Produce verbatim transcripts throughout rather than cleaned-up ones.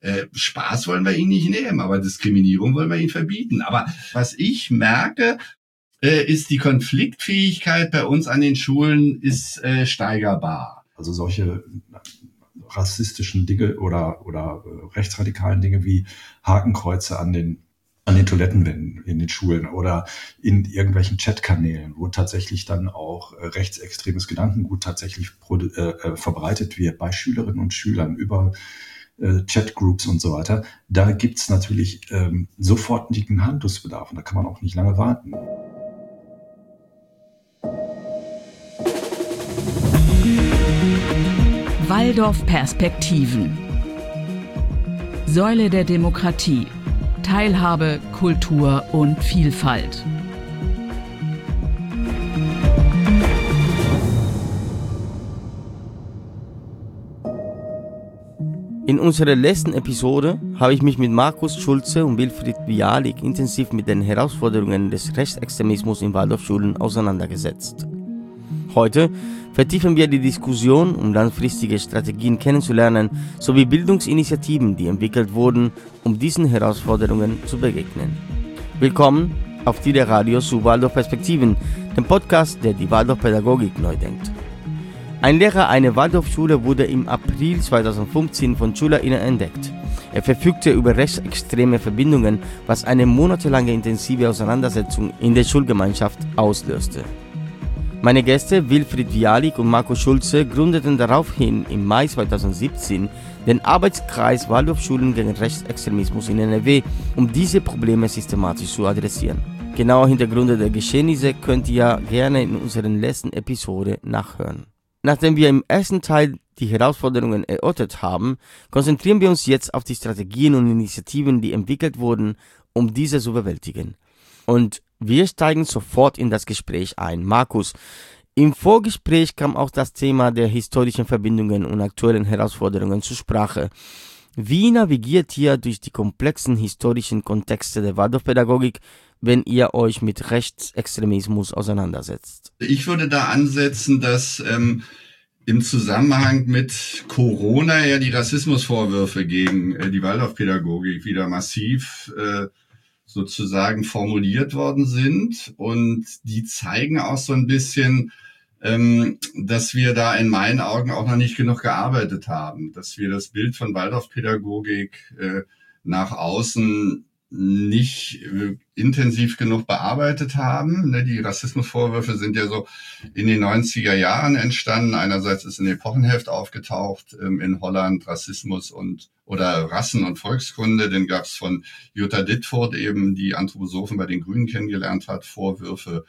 Äh, Spaß wollen wir ihnen nicht nehmen, aber Diskriminierung wollen wir ihnen verbieten. Aber was ich merke, äh, ist die Konfliktfähigkeit bei uns an den Schulen ist äh, steigerbar. Also solche rassistischen Dinge oder oder rechtsradikalen Dinge wie Hakenkreuze an den an den Toilettenwänden in den Schulen oder in irgendwelchen Chatkanälen, wo tatsächlich dann auch äh, rechtsextremes Gedankengut tatsächlich produ- äh, verbreitet wird bei Schülerinnen und Schülern über äh, Chatgroups und so weiter. Da gibt's natürlich ähm, sofortigen Handlungsbedarf und da kann man auch nicht lange warten. Waldorf-Perspektiven. Säule der Demokratie. Teilhabe, Kultur und Vielfalt. In unserer letzten Episode habe ich mich mit Markus Schulze und Wilfried Bialik intensiv mit den Herausforderungen des Rechtsextremismus in Waldorfschulen auseinandergesetzt. Heute vertiefen wir die Diskussion, um langfristige Strategien kennenzulernen, sowie Bildungsinitiativen, die entwickelt wurden, um diesen Herausforderungen zu begegnen. Willkommen auf Tide Radio zu Waldorf-Perspektiven, dem Podcast, der die Waldorf-Pädagogik neu denkt. Ein Lehrer einer Waldorfschule wurde im April zweitausendfünfzehn von SchülerInnen entdeckt. Er verfügte über rechtsextreme Verbindungen, was eine monatelange intensive Auseinandersetzung in der Schulgemeinschaft auslöste. Meine Gäste Wilfried Bialik und Markus Schulze gründeten daraufhin im Mai zweitausendsiebzehn den Arbeitskreis Waldorfschulen gegen Rechtsextremismus in N R W, um diese Probleme systematisch zu adressieren. Genaue Hintergründe der Geschehnisse könnt ihr gerne in unserer letzten Episode nachhören. Nachdem wir im ersten Teil die Herausforderungen erörtert haben, konzentrieren wir uns jetzt auf die Strategien und Initiativen, die entwickelt wurden, um diese zu bewältigen. Und wir steigen sofort in das Gespräch ein. Markus, im Vorgespräch kam auch das Thema der historischen Verbindungen und aktuellen Herausforderungen zur Sprache. Wie navigiert ihr durch die komplexen historischen Kontexte der Waldorfpädagogik, wenn ihr euch mit Rechtsextremismus auseinandersetzt? Ich würde da ansetzen, dass ähm, im Zusammenhang mit Corona ja die Rassismusvorwürfe gegen äh, die Waldorfpädagogik wieder massiv äh, sozusagen formuliert worden sind, und die zeigen auch so ein bisschen, ähm, dass wir da in meinen Augen auch noch nicht genug gearbeitet haben, dass wir das Bild von Waldorfpädagogik äh, nach außen nicht äh, intensiv genug bearbeitet haben. Ne, die Rassismusvorwürfe sind ja so in den neunziger Jahren entstanden. Einerseits ist ein Epochenheft aufgetaucht ähm, in Holland, Rassismus und oder Rassen- und Volkskunde. Den gab es von Jutta Dittfurt eben, die Anthroposophen bei den Grünen kennengelernt hat, Vorwürfe.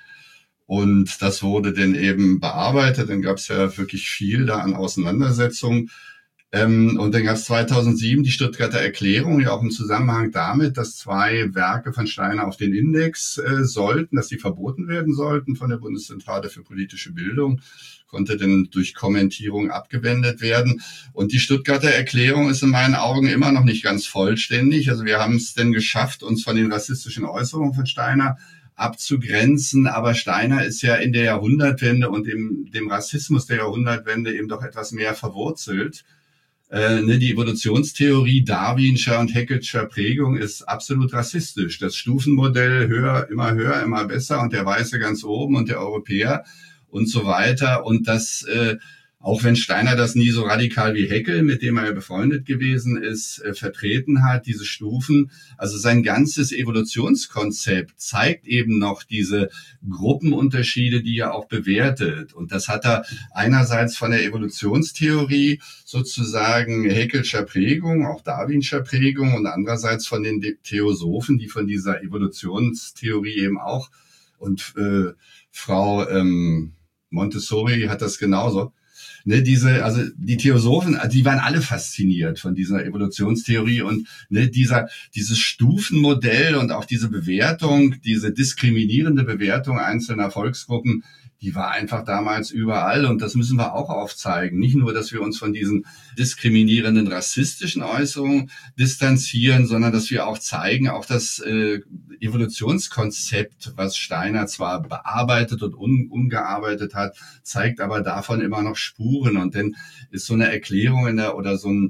Und das wurde dann eben bearbeitet. Dann gab es ja wirklich viel da an Auseinandersetzungen. Ähm, und dann gab es zweitausendsieben die Stuttgarter Erklärung, ja auch im Zusammenhang damit, dass zwei Werke von Steiner auf den Index äh, sollten, dass die verboten werden sollten von der Bundeszentrale für politische Bildung, konnte dann durch Kommentierung abgewendet werden. Und die Stuttgarter Erklärung ist in meinen Augen immer noch nicht ganz vollständig. Also wir haben es denn geschafft, uns von den rassistischen Äußerungen von Steiner abzugrenzen, aber Steiner ist ja in der Jahrhundertwende und dem, dem Rassismus der Jahrhundertwende eben doch etwas mehr verwurzelt. Äh, ne, die Evolutionstheorie Darwinscher und Haeckel'scher Prägung ist absolut rassistisch. Das Stufenmodell höher, immer höher, immer besser und der Weiße ganz oben und der Europäer und so weiter. Und das, äh, auch wenn Steiner das nie so radikal wie Haeckel, mit dem er ja befreundet gewesen ist, äh, vertreten hat, diese Stufen, also sein ganzes Evolutionskonzept zeigt eben noch diese Gruppenunterschiede, die er auch bewertet. Und das hat er einerseits von der Evolutionstheorie sozusagen Haeckel'scher Prägung, auch Darwinscher Prägung, und andererseits von den Theosophen, die von dieser Evolutionstheorie eben auch, und äh, Frau ähm, Montessori hat das genauso. Ne, diese, also die Theosophen, die waren alle fasziniert von dieser Evolutionstheorie und ne, dieser, dieses Stufenmodell und auch diese Bewertung, diese diskriminierende Bewertung einzelner Volksgruppen, die war einfach damals überall, und das müssen wir auch aufzeigen. Nicht nur, dass wir uns von diesen diskriminierenden rassistischen Äußerungen distanzieren, sondern dass wir auch zeigen, auch das äh, Evolutionskonzept, was Steiner zwar bearbeitet und un- umgearbeitet hat, zeigt aber davon immer noch Spuren. Und dann ist so eine Erklärung in der, oder so ein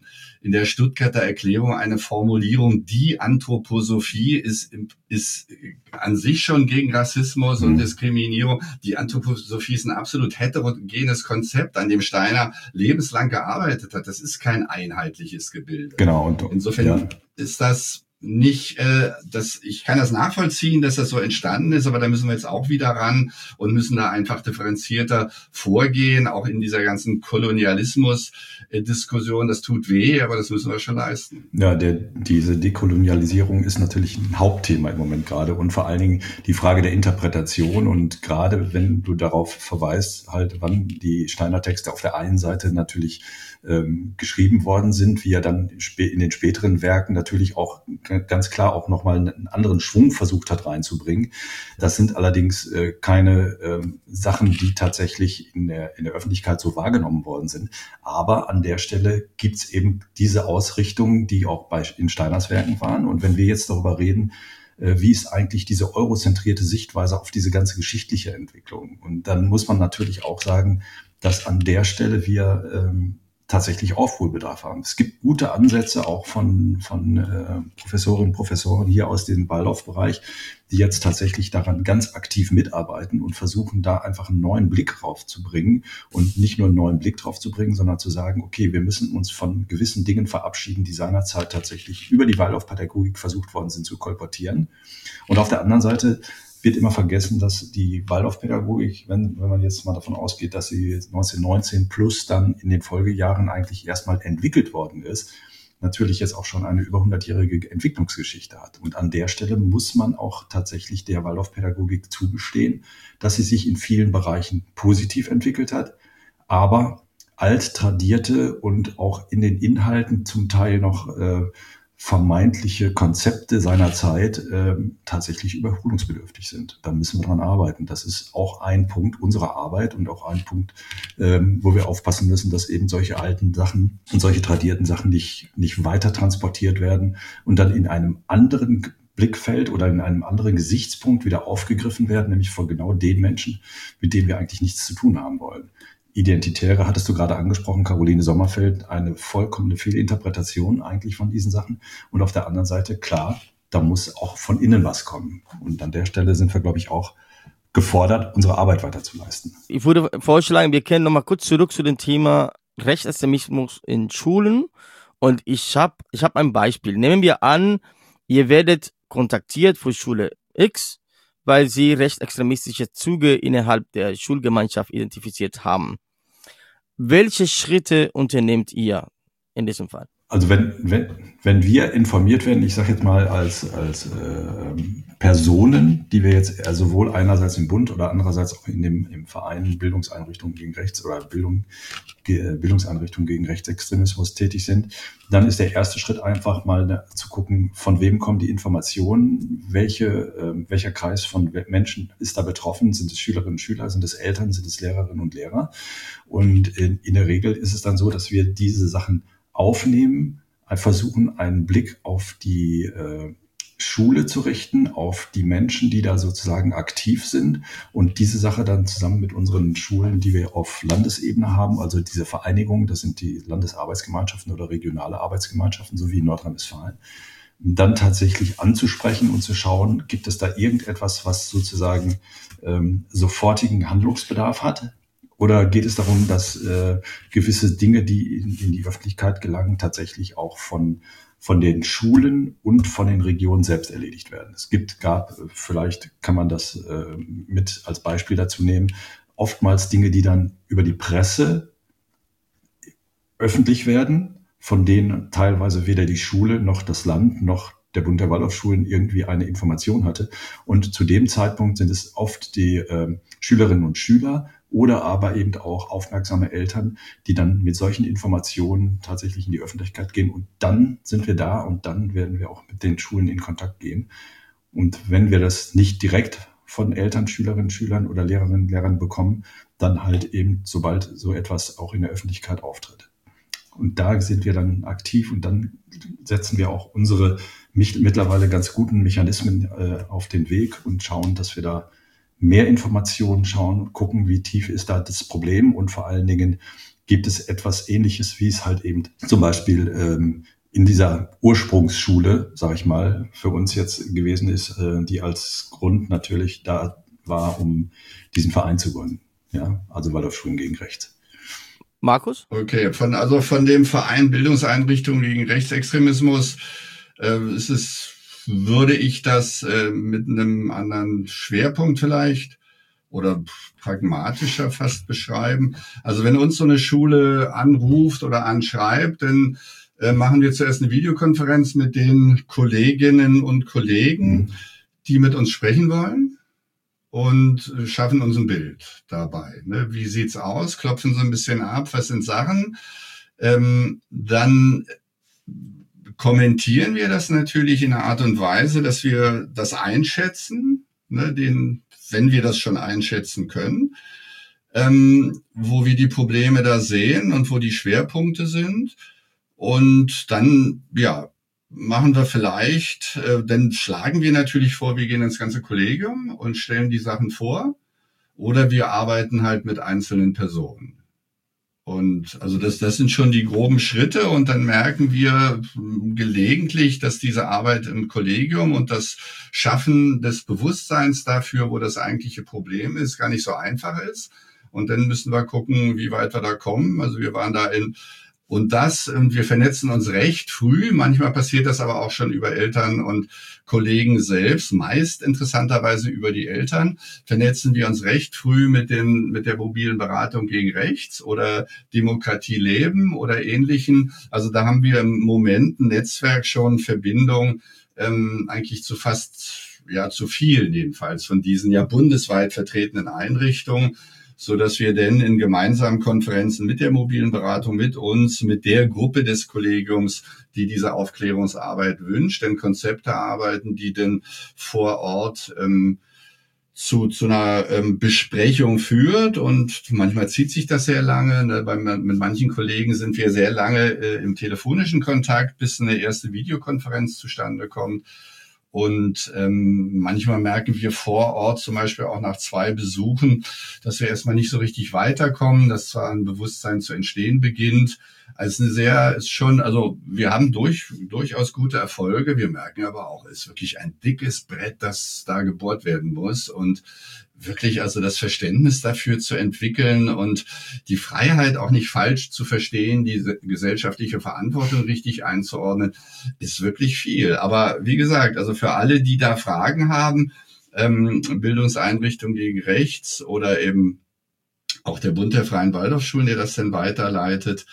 in der Stuttgarter Erklärung eine Formulierung, die Anthroposophie ist, ist an sich schon gegen Rassismus mhm. und Diskriminierung. Die Anthroposophie ist ein absolut heterogenes Konzept, an dem Steiner lebenslang gearbeitet hat. Das ist kein einheitliches Gebilde. Genau. Und, Insofern ja. ist das nicht, äh, das, ich kann das nachvollziehen, dass das so entstanden ist, aber da müssen wir jetzt auch wieder ran und müssen da einfach differenzierter vorgehen, auch in dieser ganzen Kolonialismus-Diskussion. Das tut weh, aber das müssen wir schon leisten. Ja, der, diese Dekolonialisierung ist natürlich ein Hauptthema im Moment gerade und vor allen Dingen die Frage der Interpretation und gerade wenn du darauf verweist, halt, wann die Steiner Texte auf der einen Seite natürlich ähm, geschrieben worden sind, wie er dann in den späteren Werken natürlich auch ganz klar auch nochmal einen anderen Schwung versucht hat reinzubringen. Das sind allerdings äh, keine äh, Sachen, die tatsächlich in der, in der Öffentlichkeit so wahrgenommen worden sind. Aber an der Stelle gibt's eben diese Ausrichtungen, die auch bei, in Steiners Werken waren. Und wenn wir jetzt darüber reden, äh, wie ist eigentlich diese eurozentrierte Sichtweise auf diese ganze geschichtliche Entwicklung? Und dann muss man natürlich auch sagen, dass an der Stelle wir ähm, tatsächlich Aufholbedarf haben. Es gibt gute Ansätze auch von, von äh, Professorinnen und Professoren hier aus dem Waldorf-Bereich, die jetzt tatsächlich daran ganz aktiv mitarbeiten und versuchen, da einfach einen neuen Blick drauf zu bringen und nicht nur einen neuen Blick drauf zu bringen, sondern zu sagen, okay, wir müssen uns von gewissen Dingen verabschieden, die seinerzeit tatsächlich über die Waldorf-Pädagogik versucht worden sind zu kolportieren. Und auf der anderen Seite wird immer vergessen, dass die Waldorfpädagogik, wenn, wenn man jetzt mal davon ausgeht, dass sie neunzehnhundertneunzehn plus dann in den Folgejahren eigentlich erstmal entwickelt worden ist, natürlich jetzt auch schon eine über hundertjährige Entwicklungsgeschichte hat. Und an der Stelle muss man auch tatsächlich der Waldorfpädagogik zugestehen, dass sie sich in vielen Bereichen positiv entwickelt hat, aber alttradierte und auch in den Inhalten zum Teil noch äh, vermeintliche Konzepte seiner Zeit äh, tatsächlich überholungsbedürftig sind. Da müssen wir dran arbeiten. Das ist auch ein Punkt unserer Arbeit und auch ein Punkt, ähm, wo wir aufpassen müssen, dass eben solche alten Sachen und solche tradierten Sachen nicht, nicht weiter transportiert werden und dann in einem anderen Blickfeld oder in einem anderen Gesichtspunkt wieder aufgegriffen werden, nämlich von genau den Menschen, mit denen wir eigentlich nichts zu tun haben wollen. Identitäre hattest du gerade angesprochen, Caroline Sommerfeld, eine vollkommene Fehlinterpretation eigentlich von diesen Sachen. Und auf der anderen Seite, klar, da muss auch von innen was kommen. Und an der Stelle sind wir, glaube ich, auch gefordert, unsere Arbeit weiter zu leisten. Ich würde vorschlagen, wir kehren nochmal kurz zurück zu dem Thema Rechtsextremismus in Schulen. Und ich habe ich hab ein Beispiel. Nehmen wir an, ihr werdet kontaktiert von Schule X, weil sie rechtsextremistische Züge innerhalb der Schulgemeinschaft identifiziert haben. Welche Schritte unternehmt ihr in diesem Fall? Also wenn, wenn, wenn wir informiert werden, ich sage jetzt mal als, als äh, Personen, die wir jetzt äh, sowohl einerseits im Bund oder andererseits auch in dem im Verein Bildungseinrichtungen gegen Rechts oder Bildung, Ge, Bildungseinrichtungen gegen Rechtsextremismus tätig sind, dann ist der erste Schritt einfach mal ne, zu gucken, von wem kommen die Informationen, welche, äh, welcher Kreis von Menschen ist da betroffen, sind es Schülerinnen und Schüler, sind es Eltern, sind es Lehrerinnen und Lehrer. Und in, in der Regel ist es dann so, dass wir diese Sachen aufnehmen, versuchen einen Blick auf die äh, Schule zu richten, auf die Menschen, die da sozusagen aktiv sind und diese Sache dann zusammen mit unseren Schulen, die wir auf Landesebene haben, also diese Vereinigungen, das sind die Landesarbeitsgemeinschaften oder regionale Arbeitsgemeinschaften, so wie in Nordrhein-Westfalen, dann tatsächlich anzusprechen und zu schauen, gibt es da irgendetwas, was sozusagen ähm, sofortigen Handlungsbedarf hat? Oder geht es darum, dass äh, gewisse Dinge, die in, in die Öffentlichkeit gelangen, tatsächlich auch von von den Schulen und von den Regionen selbst erledigt werden? Es gibt, gab, vielleicht kann man das äh, mit als Beispiel dazu nehmen, oftmals Dinge, die dann über die Presse öffentlich werden, von denen teilweise weder die Schule noch das Land noch der Bund der Waldorfschulen irgendwie eine Information hatte. Und zu dem Zeitpunkt sind es oft die äh, Schülerinnen und Schüler oder aber eben auch aufmerksame Eltern, die dann mit solchen Informationen tatsächlich in die Öffentlichkeit gehen. Und dann sind wir da und dann werden wir auch mit den Schulen in Kontakt gehen. Und wenn wir das nicht direkt von Eltern, Schülerinnen, Schülern oder Lehrerinnen, Lehrern bekommen, dann halt eben, sobald so etwas auch in der Öffentlichkeit auftritt. Und da sind wir dann aktiv und dann setzen wir auch unsere mittlerweile ganz guten Mechanismen äh, auf den Weg und schauen, dass wir da mehr Informationen schauen, gucken, wie tief ist da das Problem und vor allen Dingen, gibt es etwas Ähnliches, wie es halt eben zum Beispiel ähm, in dieser Ursprungsschule, sage ich mal, für uns jetzt gewesen ist, äh, die als Grund natürlich da war, um diesen Verein zu gründen. Ja, also Waldorfschulen gegen Rechts. Markus? Okay, von, also von dem Verein Bildungseinrichtungen gegen Rechtsextremismus äh, ist es, würde ich das äh, mit einem anderen Schwerpunkt vielleicht oder pragmatischer fast beschreiben. Also wenn uns so eine Schule anruft oder anschreibt, dann äh, machen wir zuerst eine Videokonferenz mit den Kolleginnen und Kollegen, mhm. die mit uns sprechen wollen und schaffen uns ein Bild dabei. Ne? Wie sieht's aus? Klopfen so ein bisschen ab, was sind Sachen? Ähm, dann kommentieren wir das natürlich in einer Art und Weise, dass wir das einschätzen, ne, den, wenn wir das schon einschätzen können, ähm, wo wir die Probleme da sehen und wo die Schwerpunkte sind. Und dann, ja, machen wir vielleicht, äh, dann schlagen wir natürlich vor, wir gehen ins ganze Kollegium und stellen die Sachen vor. Oder wir arbeiten halt mit einzelnen Personen. Und also das, das sind schon die groben Schritte und dann merken wir gelegentlich, dass diese Arbeit im Kollegium und das Schaffen des Bewusstseins dafür, wo das eigentliche Problem ist, gar nicht so einfach ist. Und dann müssen wir gucken, wie weit wir da kommen. Also wir waren da in Und das, und wir vernetzen uns recht früh. Manchmal passiert das aber auch schon über Eltern und Kollegen selbst. Meist interessanterweise über die Eltern vernetzen wir uns recht früh mit den, mit der mobilen Beratung gegen Rechts oder Demokratie leben oder Ähnlichen. Also da haben wir im Moment ein Netzwerk schon, Verbindung, ähm, eigentlich zu fast, ja, zu vielen jedenfalls von diesen ja bundesweit vertretenen Einrichtungen, so dass wir denn in gemeinsamen Konferenzen mit der mobilen Beratung, mit uns, mit der Gruppe des Kollegiums, die diese Aufklärungsarbeit wünscht, denn Konzepte erarbeiten, die denn vor Ort ähm, zu zu einer ähm, Besprechung führt. Und manchmal zieht sich das sehr lange. Ne? Bei, mit manchen Kollegen sind wir sehr lange äh, im telefonischen Kontakt, bis eine erste Videokonferenz zustande kommt. Und ähm, manchmal merken wir vor Ort, zum Beispiel auch nach zwei Besuchen, dass wir erstmal nicht so richtig weiterkommen, dass zwar ein Bewusstsein zu entstehen beginnt. Also eine sehr, ist schon, also wir haben durch, durchaus gute Erfolge. Wir merken aber auch, es ist wirklich ein dickes Brett, das da gebohrt werden muss. Und wirklich also das Verständnis dafür zu entwickeln und die Freiheit auch nicht falsch zu verstehen, diese gesellschaftliche Verantwortung richtig einzuordnen, ist wirklich viel. Aber wie gesagt, also für alle, die da Fragen haben, ähm, Bildungseinrichtungen gegen Rechts oder eben auch der Bund der Freien Waldorfschulen, der das dann weiterleitet,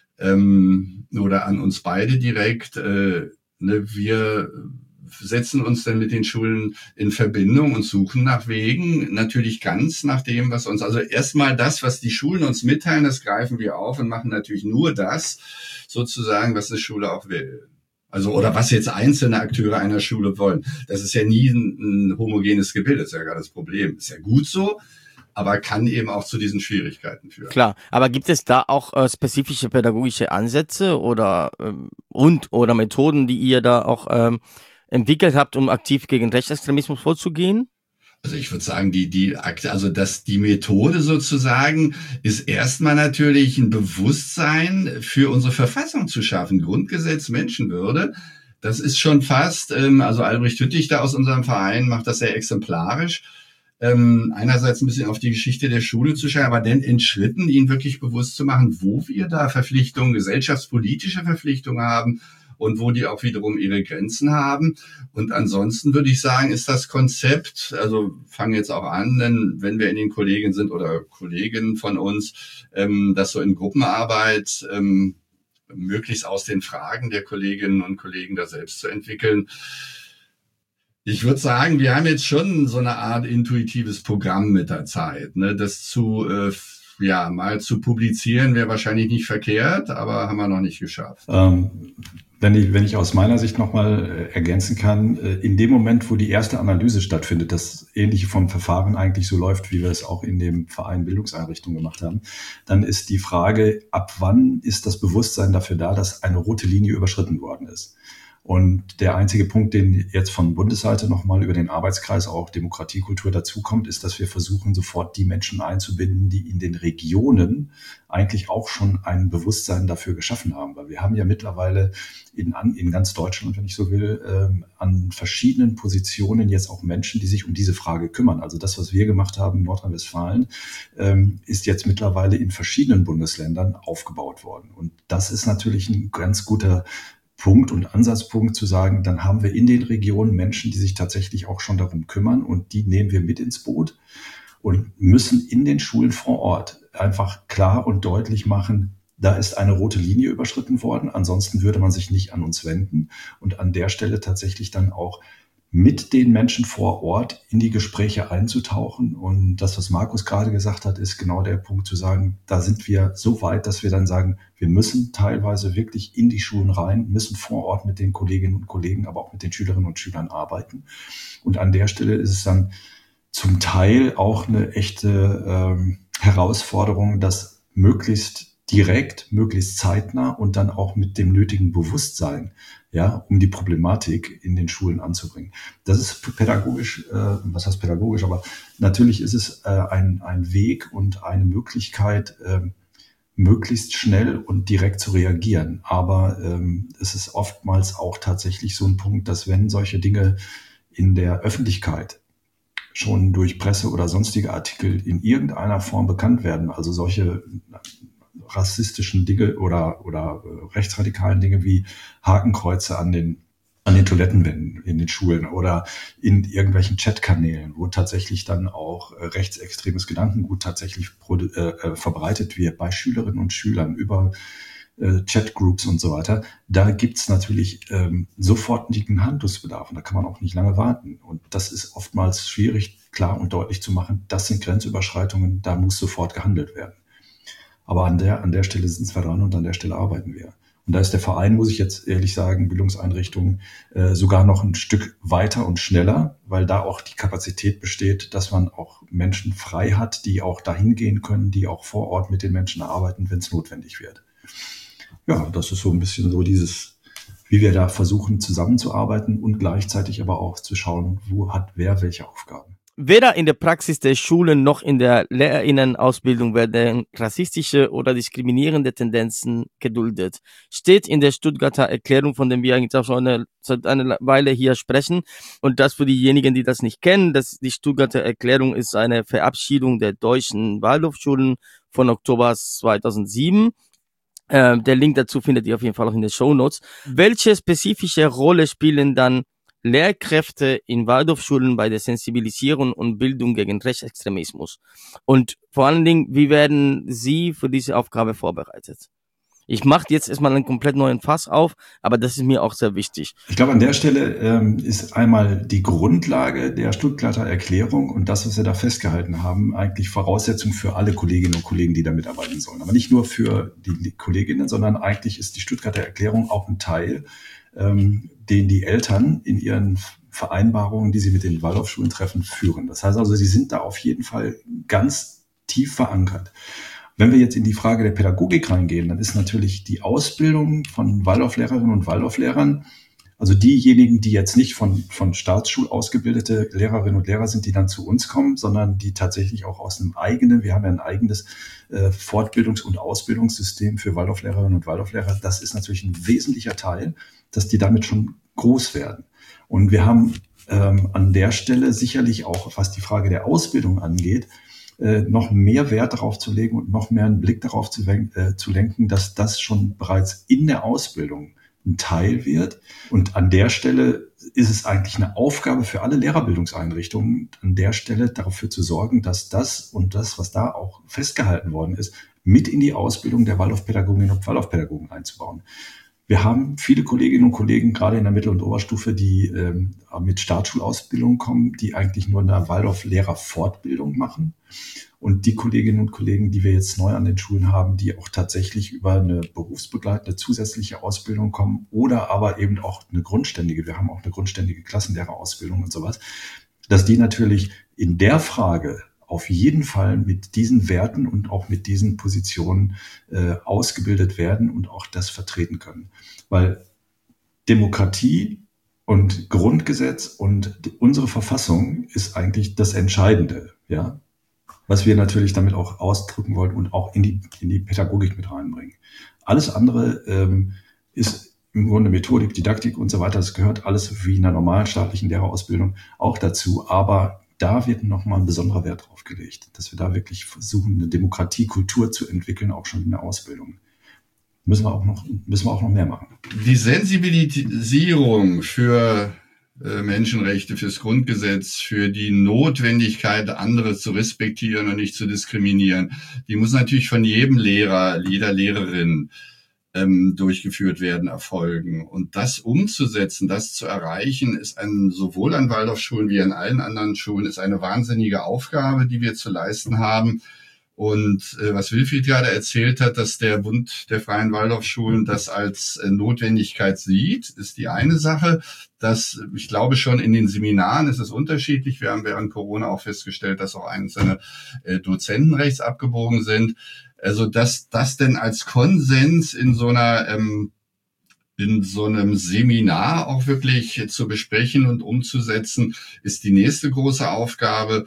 ähm, oder an uns beide direkt, äh, ne, wir setzen uns dann mit den Schulen in Verbindung und suchen nach Wegen, natürlich ganz nach dem, was uns, also erstmal das, was die Schulen uns mitteilen, das greifen wir auf und machen natürlich nur das, sozusagen, was eine Schule auch will. Also, oder was jetzt einzelne Akteure einer Schule wollen. Das ist ja nie ein, ein homogenes Gebilde, das ist ja gar das Problem. Ist ja gut so, aber kann eben auch zu diesen Schwierigkeiten führen. Klar, aber gibt es da auch äh, spezifische pädagogische Ansätze oder ähm, und oder Methoden, die ihr da auch ähm, entwickelt habt, um aktiv gegen Rechtsextremismus vorzugehen? Also ich würde sagen, die die also dass die Methode sozusagen ist erstmal natürlich ein Bewusstsein für unsere Verfassung zu schaffen, Grundgesetz, Menschenwürde. Das ist schon fast, ähm, also Albrecht Hüttich da aus unserem Verein macht das sehr exemplarisch. Ähm, einerseits ein bisschen auf die Geschichte der Schule zu schauen, aber dann in Schritten ihnen wirklich bewusst zu machen, wo wir da Verpflichtungen, gesellschaftspolitische Verpflichtungen haben und wo die auch wiederum ihre Grenzen haben. Und ansonsten würde ich sagen, ist das Konzept, also fangen jetzt auch an, denn wenn wir in den Kollegen sind oder Kolleginnen von uns, ähm, das so in Gruppenarbeit ähm, möglichst aus den Fragen der Kolleginnen und Kollegen da selbst zu entwickeln. Ich würde sagen, wir haben jetzt schon so eine Art intuitives Programm mit der Zeit. Ne? Das zu, äh, ja, mal zu publizieren wäre wahrscheinlich nicht verkehrt, aber haben wir noch nicht geschafft. Ähm, wenn ich, wenn ich aus meiner Sicht nochmal äh, ergänzen kann, äh, in dem Moment, wo die erste Analyse stattfindet, das Ähnliche vom Verfahren eigentlich so läuft, wie wir es auch in dem Verein Bildungseinrichtungen gemacht haben, dann ist die Frage, ab wann ist das Bewusstsein dafür da, dass eine rote Linie überschritten worden ist? Und der einzige Punkt, den jetzt von Bundesseite nochmal über den Arbeitskreis auch Demokratiekultur dazukommt, ist, dass wir versuchen, sofort die Menschen einzubinden, die in den Regionen eigentlich auch schon ein Bewusstsein dafür geschaffen haben. Weil wir haben ja mittlerweile in, in ganz Deutschland, wenn ich so will, ähm, an verschiedenen Positionen jetzt auch Menschen, die sich um diese Frage kümmern. Also das, was wir gemacht haben in Nordrhein-Westfalen, ähm, ist jetzt mittlerweile in verschiedenen Bundesländern aufgebaut worden. Und das ist natürlich ein ganz guter Punkt und Ansatzpunkt zu sagen, dann haben wir in den Regionen Menschen, die sich tatsächlich auch schon darum kümmern und die nehmen wir mit ins Boot und müssen in den Schulen vor Ort einfach klar und deutlich machen, da ist eine rote Linie überschritten worden, ansonsten würde man sich nicht an uns wenden und an der Stelle tatsächlich dann auch mit den Menschen vor Ort in die Gespräche einzutauchen. Und das, was Markus gerade gesagt hat, ist genau der Punkt zu sagen, da sind wir so weit, dass wir dann sagen, wir müssen teilweise wirklich in die Schulen rein, müssen vor Ort mit den Kolleginnen und Kollegen, aber auch mit den Schülerinnen und Schülern arbeiten. Und an der Stelle ist es dann zum Teil auch eine echte ähm, Herausforderung, das möglichst direkt, möglichst zeitnah und dann auch mit dem nötigen Bewusstsein, ja, um die Problematik in den Schulen anzubringen. Das ist pädagogisch, äh, was heißt pädagogisch, aber natürlich ist es äh, ein, ein Weg und eine Möglichkeit, äh, möglichst schnell und direkt zu reagieren. Aber ähm, es ist oftmals auch tatsächlich so ein Punkt, dass wenn solche Dinge in der Öffentlichkeit schon durch Presse oder sonstige Artikel in irgendeiner Form bekannt werden, also solche rassistischen Dinge oder oder rechtsradikalen Dinge wie Hakenkreuze an den an den Toilettenwänden in den Schulen oder in irgendwelchen Chatkanälen, wo tatsächlich dann auch äh, rechtsextremes Gedankengut tatsächlich produ- äh, verbreitet wird bei Schülerinnen und Schülern über äh, Chatgroups und so weiter. Da gibt's natürlich ähm, sofortigen Handlungsbedarf und da kann man auch nicht lange warten. Und das ist oftmals schwierig, klar und deutlich zu machen. Das sind Grenzüberschreitungen, da muss sofort gehandelt werden. Aber an der, an der Stelle sind wir dran und an der Stelle arbeiten wir. Und da ist der Verein, muss ich jetzt ehrlich sagen, Bildungseinrichtungen, äh, sogar noch ein Stück weiter und schneller, weil da auch die Kapazität besteht, dass man auch Menschen frei hat, die auch dahin gehen können, die auch vor Ort mit den Menschen arbeiten, wenn es notwendig wird. Ja, das ist so ein bisschen so dieses, wie wir da versuchen zusammenzuarbeiten und gleichzeitig aber auch zu schauen, wo hat wer welche Aufgaben. Weder in der Praxis der Schulen noch in der Lehrerinnenausbildung werden rassistische oder diskriminierende Tendenzen geduldet. Steht in der Stuttgarter Erklärung, von der wir eigentlich auch schon eine, seit einer Weile hier sprechen. Und das für diejenigen, die das nicht kennen, das, die Stuttgarter Erklärung ist eine Verabschiedung der deutschen Waldorfschulen von Oktober zweitausendsieben. Äh, der Link dazu findet ihr auf jeden Fall auch in den Shownotes. Welche spezifische Rolle spielen dann Lehrkräfte in Waldorfschulen bei der Sensibilisierung und Bildung gegen Rechtsextremismus? Und vor allen Dingen, wie werden Sie für diese Aufgabe vorbereitet? Ich mache jetzt erstmal einen komplett neuen Fass auf, aber das ist mir auch sehr wichtig. Ich glaube, an der Stelle ähm, ist einmal die Grundlage der Stuttgarter Erklärung und das, was wir da festgehalten haben, eigentlich Voraussetzung für alle Kolleginnen und Kollegen, die da mitarbeiten sollen. Aber nicht nur für die Kolleginnen, sondern eigentlich ist die Stuttgarter Erklärung auch ein Teil, ähm, den die Eltern in ihren Vereinbarungen, die sie mit den Waldorfschulen treffen, führen. Das heißt also, sie sind da auf jeden Fall ganz tief verankert. Wenn wir jetzt in die Frage der Pädagogik reingehen, dann ist natürlich die Ausbildung von Waldorflehrerinnen und Waldorflehrern, also diejenigen, die jetzt nicht von, von Staatsschul ausgebildete Lehrerinnen und Lehrer sind, die dann zu uns kommen, sondern die tatsächlich auch aus einem eigenen, wir haben ja ein eigenes äh, Fortbildungs- und Ausbildungssystem für Waldorflehrerinnen und Waldorflehrer. Das ist natürlich ein wesentlicher Teil, dass die damit schon groß werden. Und wir haben ähm, an der Stelle sicherlich auch, was die Frage der Ausbildung angeht, äh, noch mehr Wert darauf zu legen und noch mehr einen Blick darauf zu, äh, zu lenken, dass das schon bereits in der Ausbildung ein Teil wird. Und an der Stelle ist es eigentlich eine Aufgabe für alle Lehrerbildungseinrichtungen, an der Stelle dafür zu sorgen, dass das und das, was da auch festgehalten worden ist, mit in die Ausbildung der Waldorfpädagoginnen und Waldorfpädagogen einzubauen. Wir haben viele Kolleginnen und Kollegen, gerade in der Mittel- und Oberstufe, die ähm, mit Startschulausbildung kommen, die eigentlich nur eine Waldorf-Lehrerfortbildung machen. Und die Kolleginnen und Kollegen, die wir jetzt neu an den Schulen haben, die auch tatsächlich über eine berufsbegleitende zusätzliche Ausbildung kommen oder aber eben auch eine grundständige, wir haben auch eine grundständige Klassenlehrerausbildung und sowas, dass die natürlich in der Frage auf jeden Fall mit diesen Werten und auch mit diesen Positionen äh, ausgebildet werden und auch das vertreten können. Weil Demokratie und Grundgesetz und die, unsere Verfassung ist eigentlich das Entscheidende, ja, was wir natürlich damit auch ausdrücken wollen und auch in die, in die Pädagogik mit reinbringen. Alles andere ähm, ist im Grunde Methodik, Didaktik und so weiter. Das gehört alles wie in einer normalen staatlichen Lehrerausbildung auch dazu. Aber da wird nochmal ein besonderer Wert drauf gelegt, dass wir da wirklich versuchen, eine Demokratiekultur zu entwickeln, auch schon in der Ausbildung. Müssen wir auch noch, müssen wir auch noch mehr machen. Die Sensibilisierung für äh, Menschenrechte, fürs Grundgesetz, für die Notwendigkeit, andere zu respektieren und nicht zu diskriminieren, die muss natürlich von jedem Lehrer, jeder Lehrerin ähm, durchgeführt werden, erfolgen. Und das umzusetzen, das zu erreichen, ist ein, sowohl an Waldorfschulen wie an allen anderen Schulen, ist eine wahnsinnige Aufgabe, die wir zu leisten haben. Und äh, was Wilfried gerade erzählt hat, dass der Bund der Freien Waldorfschulen das als äh, Notwendigkeit sieht, ist die eine Sache. Das, ich glaube, schon in den Seminaren ist es unterschiedlich. Wir haben während Corona auch festgestellt, dass auch einzelne äh, Dozenten rechts abgebogen sind. Also dass das denn als Konsens in so einer ähm, in so einem Seminar auch wirklich zu besprechen und umzusetzen, ist die nächste große Aufgabe.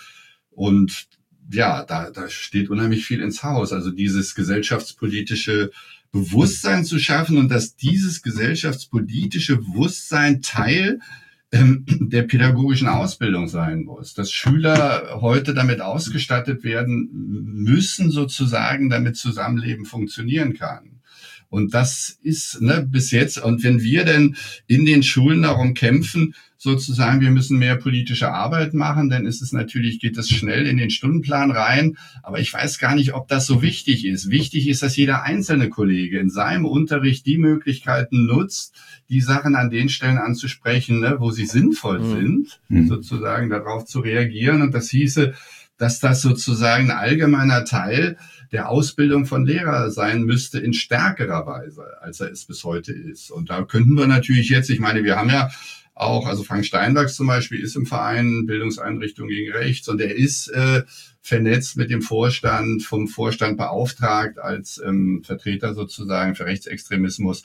Und ja, da, da steht unheimlich viel ins Haus. Also dieses gesellschaftspolitische Bewusstsein zu schaffen und dass dieses gesellschaftspolitische Bewusstsein Teil ähm, der pädagogischen Ausbildung sein muss. Dass Schüler heute damit ausgestattet werden müssen, sozusagen, damit Zusammenleben funktionieren kann. Und das ist ne, bis jetzt, und wenn wir denn in den Schulen darum kämpfen, sozusagen, wir müssen mehr politische Arbeit machen, dann ist es natürlich, geht es schnell in den Stundenplan rein. Aber ich weiß gar nicht, ob das so wichtig ist. Wichtig ist, dass jeder einzelne Kollege in seinem Unterricht die Möglichkeiten nutzt, die Sachen an den Stellen anzusprechen, ne, wo sie sinnvoll mhm. sind, mhm. sozusagen darauf zu reagieren. Und das hieße, dass das sozusagen ein allgemeiner Teil der Ausbildung von Lehrer sein müsste in stärkerer Weise, als er es bis heute ist. Und da könnten wir natürlich jetzt, ich meine, wir haben ja auch, also Frank Steinwachs zum Beispiel ist im Verein Bildungseinrichtung gegen Rechts und er ist äh, vernetzt mit dem Vorstand, vom Vorstand beauftragt als ähm, Vertreter sozusagen für Rechtsextremismus.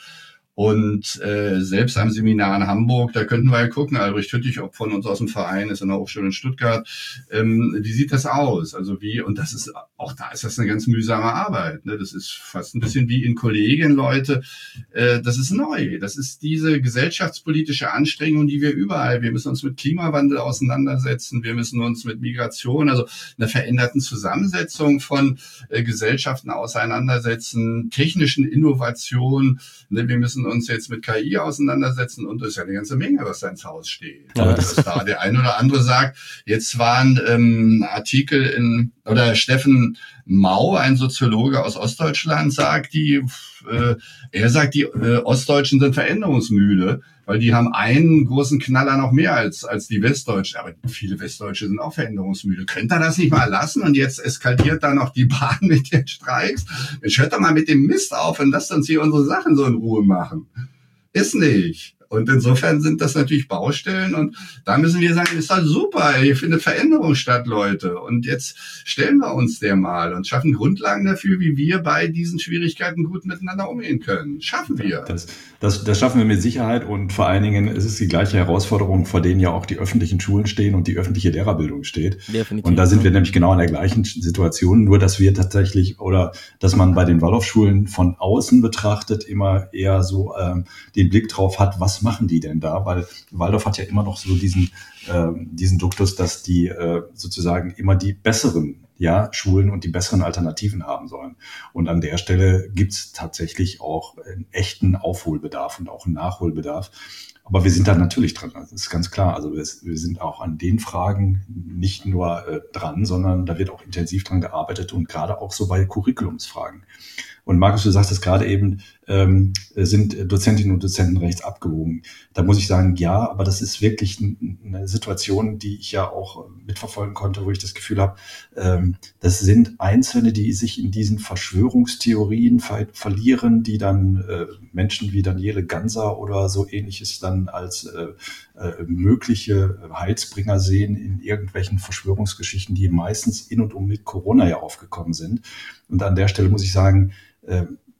Und äh, selbst am Seminar in Hamburg, da könnten wir ja gucken, Albrecht Hüttich, ob von uns aus dem Verein ist, in der Hochschule in Stuttgart, ähm, wie sieht das aus? Also wie, und das ist, auch da ist das eine ganz mühsame Arbeit, ne? Das ist fast ein bisschen wie in Kollegien, Leute, äh, das ist neu, das ist diese gesellschaftspolitische Anstrengung, die wir überall, wir müssen uns mit Klimawandel auseinandersetzen, wir müssen uns mit Migration, also einer veränderten Zusammensetzung von äh, Gesellschaften auseinandersetzen, technischen Innovationen, ne? Wir müssen uns jetzt mit K I auseinandersetzen und das ist ja eine ganze Menge, was da ins Haus steht. Ja. Dass da der eine oder andere sagt, jetzt waren ähm, Artikel in, oder Steffen Mau, ein Soziologe aus Ostdeutschland, sagt, die, äh, er sagt, die äh, Ostdeutschen sind veränderungsmüde, weil die haben einen großen Knaller noch mehr als als die Westdeutschen. Aber viele Westdeutsche sind auch veränderungsmüde. Könnt ihr das nicht mal lassen? Und jetzt eskaliert da noch die Bahn mit den Streiks. Jetzt hört doch mal mit dem Mist auf und lasst uns hier unsere Sachen so in Ruhe machen. Ist nicht. Und insofern sind das natürlich Baustellen und da müssen wir sagen, ist halt super, hier findet Veränderung statt, Leute. Und jetzt stellen wir uns der mal und schaffen Grundlagen dafür, wie wir bei diesen Schwierigkeiten gut miteinander umgehen können. Schaffen wir. Das, das, das schaffen wir mit Sicherheit und vor allen Dingen ist es die gleiche Herausforderung, vor denen ja auch die öffentlichen Schulen stehen und die öffentliche Lehrerbildung steht. Definitiv. Und da sind wir nämlich genau in der gleichen Situation, nur dass wir tatsächlich oder dass man bei den Waldorfschulen von außen betrachtet immer eher so ähm, den Blick drauf hat, was machen die denn da? Weil Waldorf hat ja immer noch so diesen äh, diesen Duktus, dass die äh, sozusagen immer die besseren ja, Schulen und die besseren Alternativen haben sollen. Und an der Stelle gibt's tatsächlich auch einen echten Aufholbedarf und auch einen Nachholbedarf. Aber wir sind da natürlich dran, das ist ganz klar. Also wir, wir sind auch an den Fragen nicht nur äh, dran, sondern da wird auch intensiv dran gearbeitet und gerade auch so bei Curriculumsfragen. Und Markus, du sagtest gerade eben, ähm, sind Dozentinnen und Dozenten rechts abgewogen. Da muss ich sagen, ja, aber das ist wirklich eine Situation, die ich ja auch mitverfolgen konnte, wo ich das Gefühl habe, ähm, das sind Einzelne, die sich in diesen Verschwörungstheorien ver- verlieren, die dann äh, Menschen wie Daniele Ganser oder so Ähnliches dann als äh, äh, mögliche Heilsbringer sehen in irgendwelchen Verschwörungsgeschichten, die meistens in und um mit Corona ja aufgekommen sind. Und an der Stelle muss ich sagen,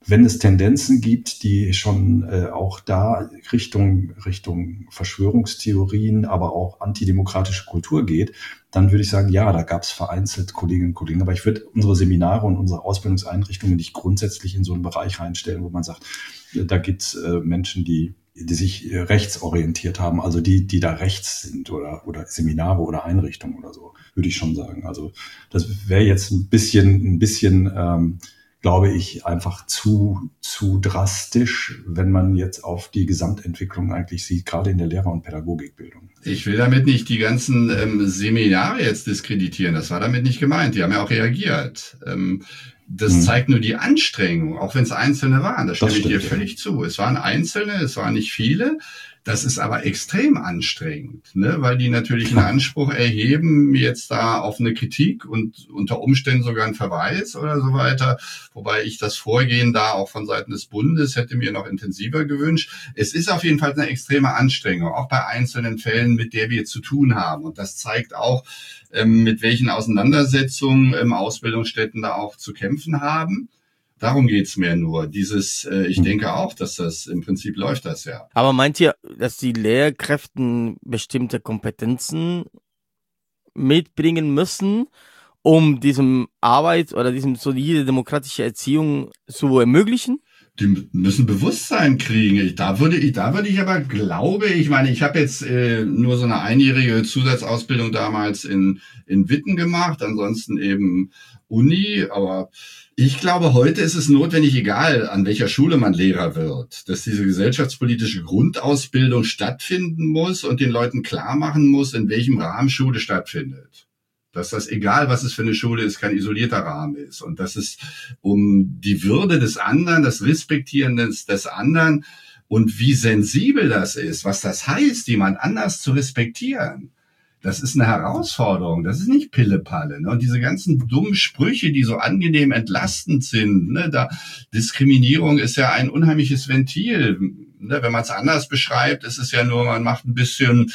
wenn es Tendenzen gibt, die schon äh, auch da Richtung, Richtung Verschwörungstheorien, aber auch antidemokratische Kultur geht, dann würde ich sagen, ja, da gab es vereinzelt Kolleginnen und Kollegen. Aber ich würde unsere Seminare und unsere Ausbildungseinrichtungen nicht grundsätzlich in so einen Bereich reinstellen, wo man sagt, da gibt es äh, Menschen, die die sich rechtsorientiert haben, also die, die da rechts sind oder, oder Seminare oder Einrichtungen oder so, würde ich schon sagen. Also das wäre jetzt ein bisschen, ein bisschen, ähm, glaube ich, einfach zu, zu drastisch, wenn man jetzt auf die Gesamtentwicklung eigentlich sieht, gerade in der Lehrer- und Pädagogikbildung. Ich will damit nicht die ganzen ähm, Seminare jetzt diskreditieren. Das war damit nicht gemeint. Die haben ja auch reagiert. Ähm, Das hm. zeigt nur die Anstrengung, auch wenn es Einzelne waren. Da stimme ich dir völlig ja. zu. Es waren Einzelne, es waren nicht viele. Das ist aber extrem anstrengend, ne? Weil die natürlich einen Anspruch erheben, jetzt da auf eine Kritik und unter Umständen sogar einen Verweis oder so weiter. Wobei ich das Vorgehen da auch von Seiten des Bundes hätte mir noch intensiver gewünscht. Es ist auf jeden Fall eine extreme Anstrengung, auch bei einzelnen Fällen, mit der wir zu tun haben. Und das zeigt auch, mit welchen Auseinandersetzungen ähm, Ausbildungsstätten da auch zu kämpfen haben. Darum geht's mir nur. Dieses, äh, ich denke auch, dass das im Prinzip läuft das ja. Aber meint ihr, dass die Lehrkräfte bestimmte Kompetenzen mitbringen müssen, um diesem Arbeit oder diesem solide demokratische Erziehung zu ermöglichen? Die müssen Bewusstsein kriegen. Da würde ich, da würde ich aber, glaube ich, meine, ich habe jetzt äh, nur so eine einjährige Zusatzausbildung damals in in Witten gemacht, ansonsten eben Uni. Aber ich glaube, heute ist es notwendig, egal an welcher Schule man Lehrer wird, dass diese gesellschaftspolitische Grundausbildung stattfinden muss und den Leuten klar machen muss, in welchem Rahmen Schule stattfindet. Dass das, egal was es für eine Schule ist, kein isolierter Rahmen ist. Und dass es um die Würde des anderen, das Respektieren des, des anderen und wie sensibel das ist, was das heißt, jemand anders zu respektieren. Das ist eine Herausforderung, das ist nicht Pillepalle. Ne? Und diese ganzen dummen Sprüche, die so angenehm entlastend sind, ne? Da Diskriminierung ist ja ein unheimliches Ventil. Ne? Wenn man es anders beschreibt, ist es ja nur, man macht ein bisschen...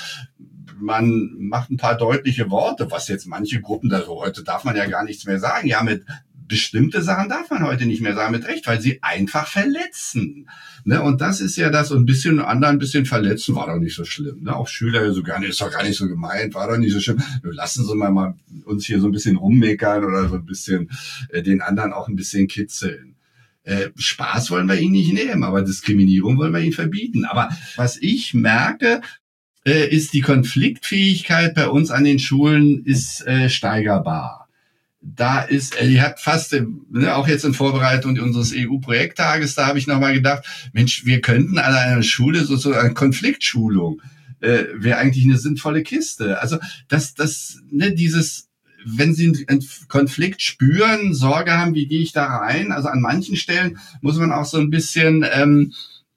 Man macht ein paar deutliche Worte, was jetzt manche Gruppen da so, heute darf man ja gar nichts mehr sagen. Ja, mit bestimmte Sachen darf man heute nicht mehr sagen, mit Recht, weil sie einfach verletzen. Ne? Und das ist ja das, und ein bisschen anderen ein bisschen verletzen, war doch nicht so schlimm. Ne? Auch Schüler so gar nicht, ist doch gar nicht so gemeint, war doch nicht so schlimm. Wir lassen Sie mal, mal uns hier so ein bisschen rummeckern oder so ein bisschen äh, den anderen auch ein bisschen kitzeln. Äh, Spaß wollen wir ihnen nicht nehmen, aber Diskriminierung wollen wir ihnen verbieten. Aber was ich merke, ist die Konfliktfähigkeit bei uns an den Schulen ist äh, steigerbar. Da ist, äh, die hat fast, äh, ne, auch jetzt in Vorbereitung unseres E U-Projekttages, da habe ich nochmal gedacht, Mensch, wir könnten an einer Schule sozusagen eine Konfliktschulung, äh, wäre eigentlich eine sinnvolle Kiste. Also das, das, ne, dieses, wenn Sie einen Konflikt spüren, Sorge haben, wie gehe ich da rein? Also an manchen Stellen muss man auch so ein bisschen ähm,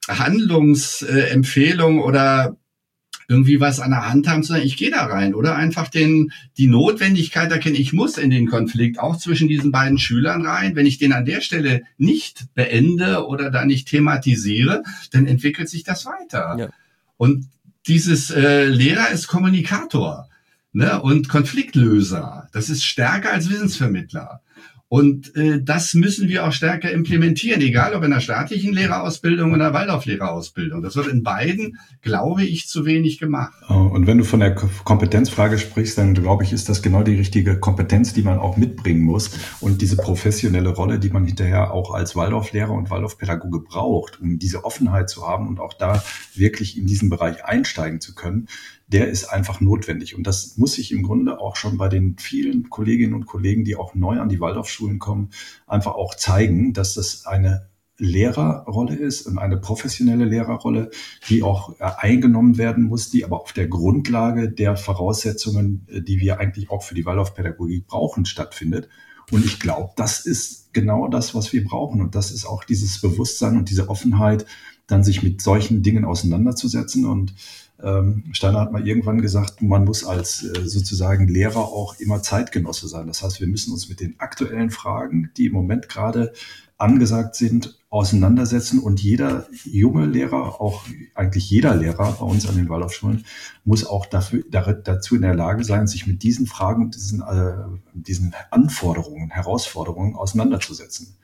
Handlungsempfehlung oder irgendwie was an der Hand haben zu sagen, ich gehe da rein, oder einfach den die Notwendigkeit erkennen, ich muss in den Konflikt auch zwischen diesen beiden Schülern rein. Wenn ich den an der Stelle nicht beende oder da nicht thematisiere, dann entwickelt sich das weiter. Ja. Und dieses äh, Lehrer ist Kommunikator, ne, und Konfliktlöser. Das ist stärker als Wissensvermittler. Und äh, das müssen wir auch stärker implementieren, egal ob in der staatlichen Lehrerausbildung oder Waldorf-Lehrerausbildung. Das wird in beiden, glaube ich, zu wenig gemacht. Und wenn du von der Kompetenzfrage sprichst, dann glaube ich, ist das genau die richtige Kompetenz, die man auch mitbringen muss. Und diese professionelle Rolle, die man hinterher auch als Waldorflehrer und Waldorfpädagoge braucht, um diese Offenheit zu haben und auch da wirklich in diesen Bereich einsteigen zu können, der ist einfach notwendig. Und das muss sich im Grunde auch schon bei den vielen Kolleginnen und Kollegen, die auch neu an die Waldorfschulen kommen, einfach auch zeigen, dass das eine Lehrerrolle ist und eine professionelle Lehrerrolle, die auch eingenommen werden muss, die aber auf der Grundlage der Voraussetzungen, die wir eigentlich auch für die Waldorfpädagogik brauchen, stattfindet. Und ich glaube, das ist genau das, was wir brauchen. Und das ist auch dieses Bewusstsein und diese Offenheit, dann sich mit solchen Dingen auseinanderzusetzen. Und ähm, Steiner hat mal irgendwann gesagt, man muss als äh, sozusagen Lehrer auch immer Zeitgenosse sein. Das heißt, wir müssen uns mit den aktuellen Fragen, die im Moment gerade angesagt sind, auseinandersetzen. Und jeder junge Lehrer, auch eigentlich jeder Lehrer bei uns an den Waldorfschulen, muss auch dafür, dazu in der Lage sein, sich mit diesen Fragen, diesen, äh, diesen Anforderungen, Herausforderungen auseinanderzusetzen.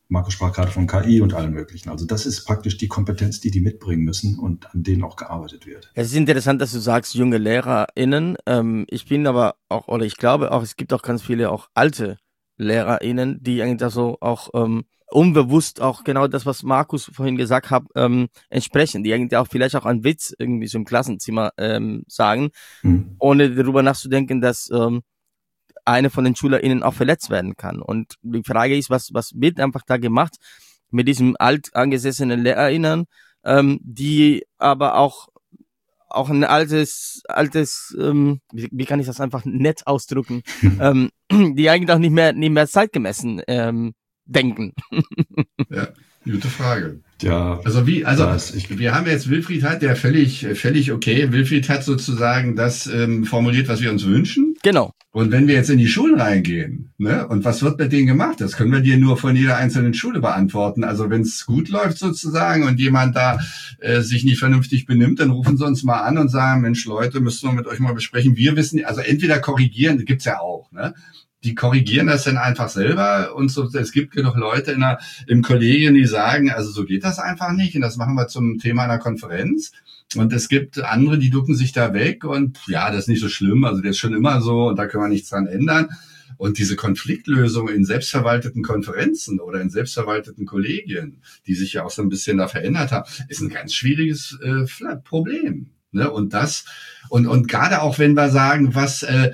Markus sprach gerade von K I und allem Möglichen. Also das ist praktisch die Kompetenz, die die mitbringen müssen und an denen auch gearbeitet wird. Es ist interessant, dass du sagst, junge LehrerInnen. Ähm, ich bin aber auch, oder ich glaube auch, es gibt auch ganz viele auch alte LehrerInnen, die eigentlich so auch ähm, unbewusst auch genau das, was Markus vorhin gesagt hat, ähm, entsprechen, die eigentlich auch vielleicht auch einen Witz irgendwie so im Klassenzimmer ähm, sagen, mhm. ohne darüber nachzudenken, dass ähm, eine von den SchülerInnen auch verletzt werden kann. Und die Frage ist, was, was wird einfach da gemacht mit diesem altangesessenen LehrerInnen, ähm, die aber auch, auch ein altes, altes, ähm, wie, wie kann ich das einfach nett ausdrücken, ähm, die eigentlich auch nicht mehr, nicht mehr zeitgemessen, ähm, denken. Ja, gute Frage. Ja, also wie, also ich, wir haben jetzt Wilfried hat, der völlig, völlig okay. Wilfried hat sozusagen das ähm, formuliert, was wir uns wünschen. Genau. Und wenn wir jetzt in die Schulen reingehen, ne, und was wird mit denen gemacht? Das können wir dir nur von jeder einzelnen Schule beantworten. Also wenn es gut läuft sozusagen und jemand da äh, sich nicht vernünftig benimmt, dann rufen sie uns mal an und sagen, Mensch, Leute, müssen wir mit euch mal besprechen. Wir wissen, also entweder korrigieren, gibt's ja auch, ne? Die korrigieren das dann einfach selber und so. Es gibt genug Leute in der, im Kollegium, die sagen, also so geht das einfach nicht und das machen wir zum Thema einer Konferenz. Und es gibt andere, die ducken sich da weg und ja, das ist nicht so schlimm, also das ist schon immer so und da können wir nichts dran ändern. Und diese Konfliktlösung in selbstverwalteten Konferenzen oder in selbstverwalteten Kollegien, die sich ja auch so ein bisschen da verändert haben, ist ein ganz schwieriges äh, Problem. Ne? Und das, und, und gerade auch wenn wir sagen, was, äh,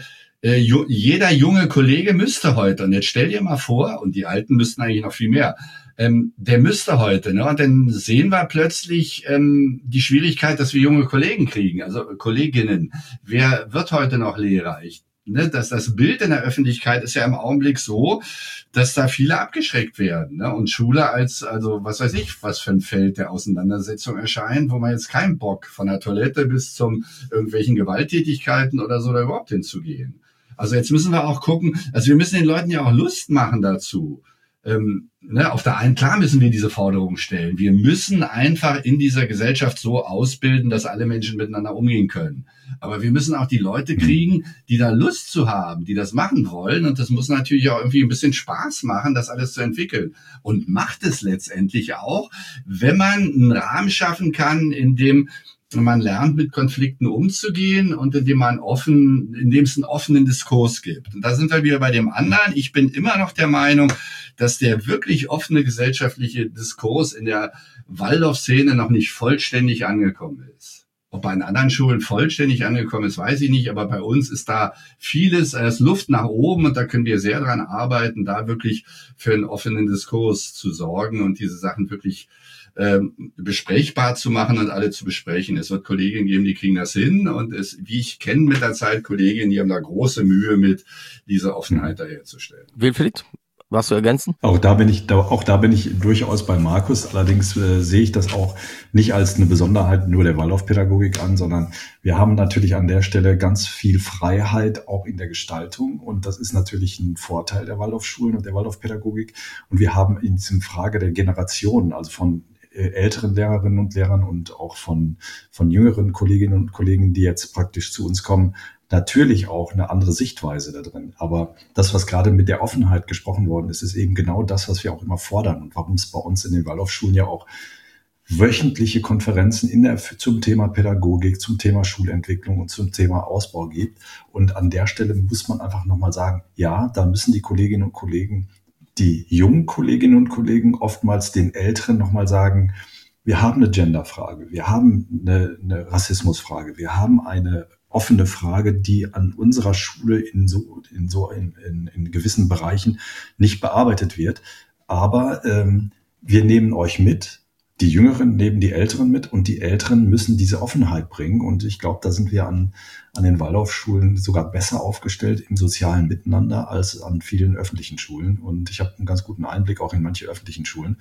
jeder junge Kollege müsste heute, und jetzt stell dir mal vor, und die Alten müssten eigentlich noch viel mehr, ähm, der müsste heute, ne? Und dann sehen wir plötzlich ähm, die Schwierigkeit, dass wir junge Kollegen kriegen, also Kolleginnen. Wer wird heute noch Lehrer? Ich, ne, dass das Bild in der Öffentlichkeit ist ja im Augenblick so, dass da viele abgeschreckt werden, ne? Und Schule als, also was weiß ich, was für ein Feld der Auseinandersetzung erscheint, wo man jetzt keinen Bock von der Toilette bis zum irgendwelchen Gewalttätigkeiten oder so da überhaupt hinzugehen. Also jetzt müssen wir auch gucken, also wir müssen den Leuten ja auch Lust machen dazu. Ähm, ne, auf der einen, klar müssen wir diese Forderung stellen. Wir müssen einfach in dieser Gesellschaft so ausbilden, dass alle Menschen miteinander umgehen können. Aber wir müssen auch die Leute kriegen, die da Lust zu haben, die das machen wollen. Und das muss natürlich auch irgendwie ein bisschen Spaß machen, das alles zu entwickeln. Und macht es letztendlich auch, wenn man einen Rahmen schaffen kann, in dem man lernt, mit Konflikten umzugehen und indem man offen, indem es einen offenen Diskurs gibt. Und da sind wir wieder bei dem anderen. Ich bin immer noch der Meinung, dass der wirklich offene gesellschaftliche Diskurs in der Waldorf-Szene noch nicht vollständig angekommen ist. Ob bei den anderen Schulen vollständig angekommen ist, weiß ich nicht, aber bei uns ist da vieles, es ist Luft nach oben und da können wir sehr dran arbeiten, da wirklich für einen offenen Diskurs zu sorgen und diese Sachen wirklich ähm, besprechbar zu machen und alle zu besprechen. Es wird Kolleginnen geben, die kriegen das hin und es, wie ich kenne mit der Zeit Kolleginnen, die haben da große Mühe mit, diese Offenheit da herzustellen. Wilfried? Was zu ergänzen? Auch da bin ich, auch da bin ich durchaus bei Markus. Allerdings äh, sehe ich das auch nicht als eine Besonderheit nur der Waldorfpädagogik an, sondern wir haben natürlich an der Stelle ganz viel Freiheit auch in der Gestaltung. Und das ist natürlich ein Vorteil der Waldorfschulen und der Waldorfpädagogik. Und wir haben in diesem Frage der Generationen, also von älteren Lehrerinnen und Lehrern und auch von, von jüngeren Kolleginnen und Kollegen, die jetzt praktisch zu uns kommen, natürlich auch eine andere Sichtweise da drin. Aber das, was gerade mit der Offenheit gesprochen worden ist, ist eben genau das, was wir auch immer fordern und warum es bei uns in den Waldorfschulen ja auch wöchentliche Konferenzen in der, zum Thema Pädagogik, zum Thema Schulentwicklung und zum Thema Ausbau gibt. Und an der Stelle muss man einfach nochmal sagen, ja, da müssen die Kolleginnen und Kollegen, die jungen Kolleginnen und Kollegen oftmals den Älteren nochmal sagen, wir haben eine Genderfrage, wir haben eine, eine Rassismusfrage, wir haben eine offene Frage, die an unserer Schule in so in so in, in, in gewissen Bereichen nicht bearbeitet wird. Aber ähm, wir nehmen euch mit, die Jüngeren nehmen die Älteren mit und die Älteren müssen diese Offenheit bringen. Und ich glaube, da sind wir an an den Waldorfschulen sogar besser aufgestellt im sozialen Miteinander als an vielen öffentlichen Schulen. Und ich habe einen ganz guten Einblick auch in manche öffentlichen Schulen,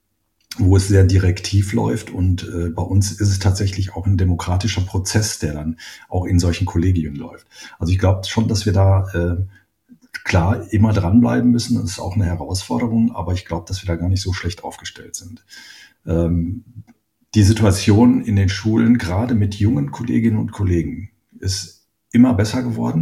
wo es sehr direktiv läuft und äh, bei uns ist es tatsächlich auch ein demokratischer Prozess, der dann auch in solchen Kollegien läuft. Also ich glaube schon, dass wir da äh, klar immer dranbleiben müssen, das ist auch eine Herausforderung, aber ich glaube, dass wir da gar nicht so schlecht aufgestellt sind. Ähm, die Situation in den Schulen, gerade mit jungen Kolleginnen und Kollegen, ist immer besser geworden.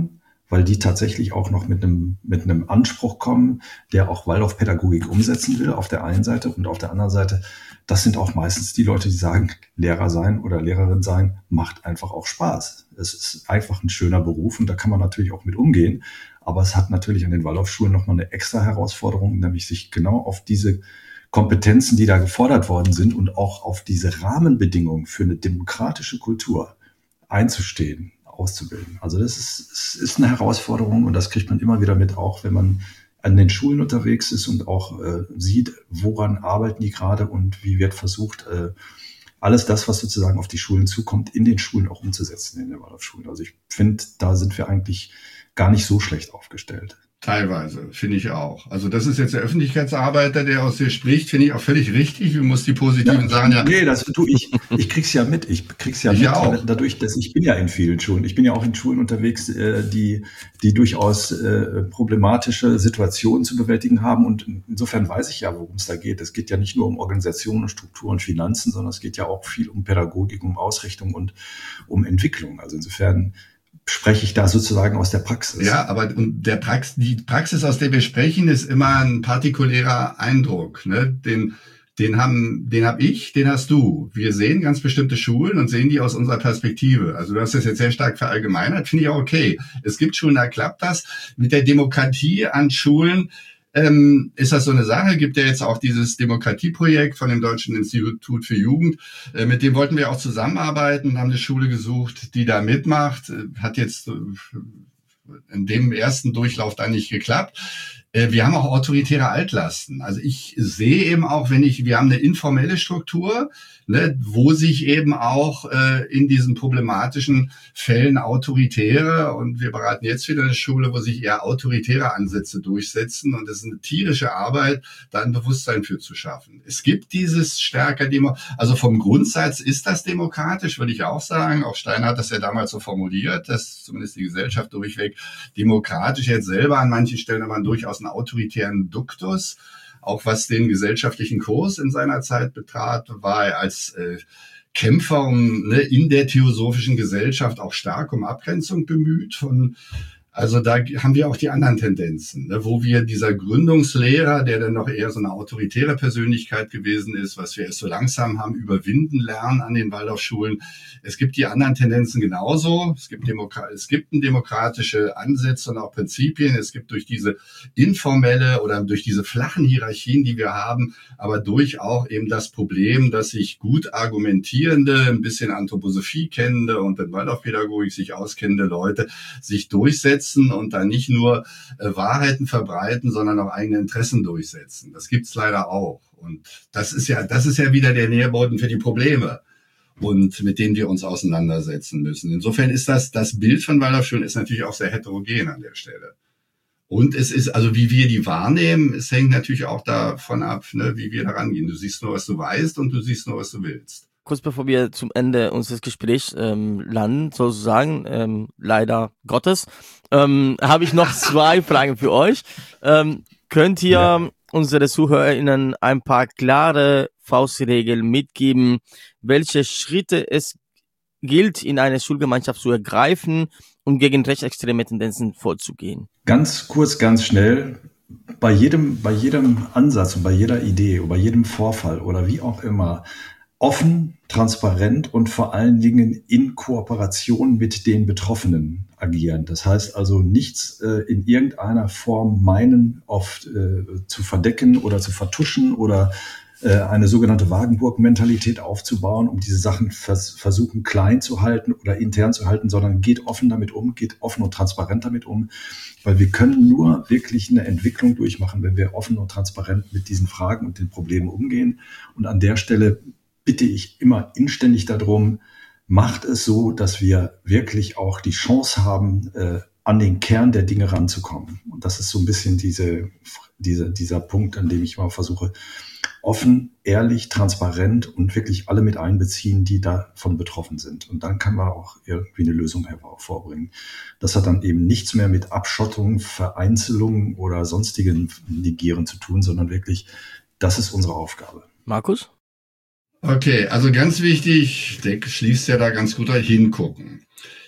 weil die tatsächlich auch noch mit einem, mit einem Anspruch kommen, der auch Waldorfpädagogik umsetzen will auf der einen Seite, und auf der anderen Seite, das sind auch meistens die Leute, die sagen, Lehrer sein oder Lehrerin sein macht einfach auch Spaß. Es ist einfach ein schöner Beruf und da kann man natürlich auch mit umgehen. Aber es hat natürlich an den Waldorfschulen nochmal eine extra Herausforderung, nämlich sich genau auf diese Kompetenzen, die da gefordert worden sind, und auch auf diese Rahmenbedingungen für eine demokratische Kultur einzustehen, auszubilden. Also das ist, es ist eine Herausforderung und das kriegt man immer wieder mit, auch wenn man an den Schulen unterwegs ist und auch äh, sieht, woran arbeiten die gerade und wie wird versucht, äh, alles das, was sozusagen auf die Schulen zukommt, in den Schulen auch umzusetzen, in den Waldorfschulen. Also ich finde, da sind wir eigentlich gar nicht so schlecht aufgestellt. Teilweise, finde ich auch. Also das ist jetzt der Öffentlichkeitsarbeiter, der aus dir spricht, finde ich auch völlig richtig. Du musst die positiven ja, Sachen ja... Nee, das tu ich. Ich krieg's ja mit. Ich krieg's ja ich mit, auch. dadurch, dass ich bin ja in vielen Schulen. Ich bin ja auch in Schulen unterwegs, die die durchaus äh, problematische Situationen zu bewältigen haben. Und insofern weiß ich ja, worum es da geht. Es geht ja nicht nur um Organisation, Struktur und Finanzen, sondern es geht ja auch viel um Pädagogik, um Ausrichtung und um Entwicklung. Also insofern spreche ich da sozusagen aus der Praxis. Ja, aber und der Prax, die Praxis, aus der wir sprechen, ist immer ein partikulärer Eindruck. Ne? Den, den haben, den hab ich, den hast du. Wir sehen ganz bestimmte Schulen und sehen die aus unserer Perspektive. Also du hast das jetzt sehr stark verallgemeinert, finde ich auch okay. Es gibt Schulen, da klappt das. Mit der Demokratie an Schulen Ähm, ist das so eine Sache? Gibt ja jetzt auch dieses Demokratieprojekt von dem Deutschen Institut für Jugend. Äh, mit dem wollten wir auch zusammenarbeiten, haben eine Schule gesucht, die da mitmacht. Äh, hat jetzt äh, in dem ersten Durchlauf dann nicht geklappt. Äh, wir haben auch autoritäre Altlasten. Also ich sehe eben auch, wenn ich, wir haben eine informelle Struktur, ne, wo sich eben auch äh, in diesen problematischen Fällen autoritäre, und wir beraten jetzt wieder eine Schule, wo sich eher autoritäre Ansätze durchsetzen, und es ist eine tierische Arbeit, da ein Bewusstsein für zu schaffen. Es gibt dieses stärker Demo, also vom Grundsatz ist das demokratisch, würde ich auch sagen. Auch Steiner hat das ja damals so formuliert, dass zumindest die Gesellschaft durchweg demokratisch, jetzt selber an manchen Stellen aber durchaus einen autoritären Duktus. Auch was den gesellschaftlichen Kurs in seiner Zeit betrat, war er als äh, Kämpfer um, ne, in der theosophischen Gesellschaft auch stark um Abgrenzung bemüht. Von, also da haben wir auch die anderen Tendenzen, ne, wo wir dieser Gründungslehrer, der dann noch eher so eine autoritäre Persönlichkeit gewesen ist, was wir erst so langsam haben überwinden lernen an den Waldorfschulen. Es gibt die anderen Tendenzen genauso. Es gibt, Demokra- es gibt demokratische Ansätze und auch Prinzipien. Es gibt durch diese informelle oder durch diese flachen Hierarchien, die wir haben, aber durch auch eben das Problem, dass sich gut argumentierende, ein bisschen Anthroposophie kennende und in Waldorfpädagogik sich auskennende Leute sich durchsetzen und dann nicht nur äh, Wahrheiten verbreiten, sondern auch eigene Interessen durchsetzen. Das gibt's leider auch. Und das ist ja, das ist ja wieder der Nährboden für die Probleme, und mit denen wir uns auseinandersetzen müssen. Insofern ist das, das Bild von Waldorfschulen ist natürlich auch sehr heterogen an der Stelle. Und es ist, also wie wir die wahrnehmen, es hängt natürlich auch davon ab, ne, wie wir da rangehen. Du siehst nur, was du weißt, und du siehst nur, was du willst. Kurz bevor wir zum Ende unseres Gesprächs ähm, landen, sozusagen, ähm, leider Gottes, ähm, habe ich noch zwei Fragen für euch. Ähm, könnt ihr ja. unsere ZuhörerInnen ein paar klare Faustregeln mitgeben, welche Schritte es gilt, in einer Schulgemeinschaft zu ergreifen, um gegen rechtsextreme Tendenzen vorzugehen? Ganz kurz, ganz schnell. Bei jedem, bei jedem Ansatz und bei jeder Idee oder bei jedem Vorfall oder wie auch immer, offen, transparent und vor allen Dingen in Kooperation mit den Betroffenen agieren. Das heißt also nichts äh, in irgendeiner Form meinen, oft äh, zu verdecken oder zu vertuschen oder äh, eine sogenannte Wagenburg-Mentalität aufzubauen, um diese Sachen vers- versuchen klein zu halten oder intern zu halten, sondern geht offen damit um, geht offen und transparent damit um, weil wir können nur wirklich eine Entwicklung durchmachen, wenn wir offen und transparent mit diesen Fragen und den Problemen umgehen. Und an der Stelle bitte ich immer inständig darum, macht es so, dass wir wirklich auch die Chance haben, äh, an den Kern der Dinge ranzukommen. Und das ist so ein bisschen diese, diese, dieser Punkt, an dem ich mal versuche, offen, ehrlich, transparent und wirklich alle mit einbeziehen, die davon betroffen sind. Und dann kann man auch irgendwie eine Lösung hervorbringen. Das hat dann eben nichts mehr mit Abschottung, Vereinzelung oder sonstigen Negieren zu tun, sondern wirklich, das ist unsere Aufgabe. Markus? Okay, also ganz wichtig, ich denke, schließt ja da ganz gut hingucken.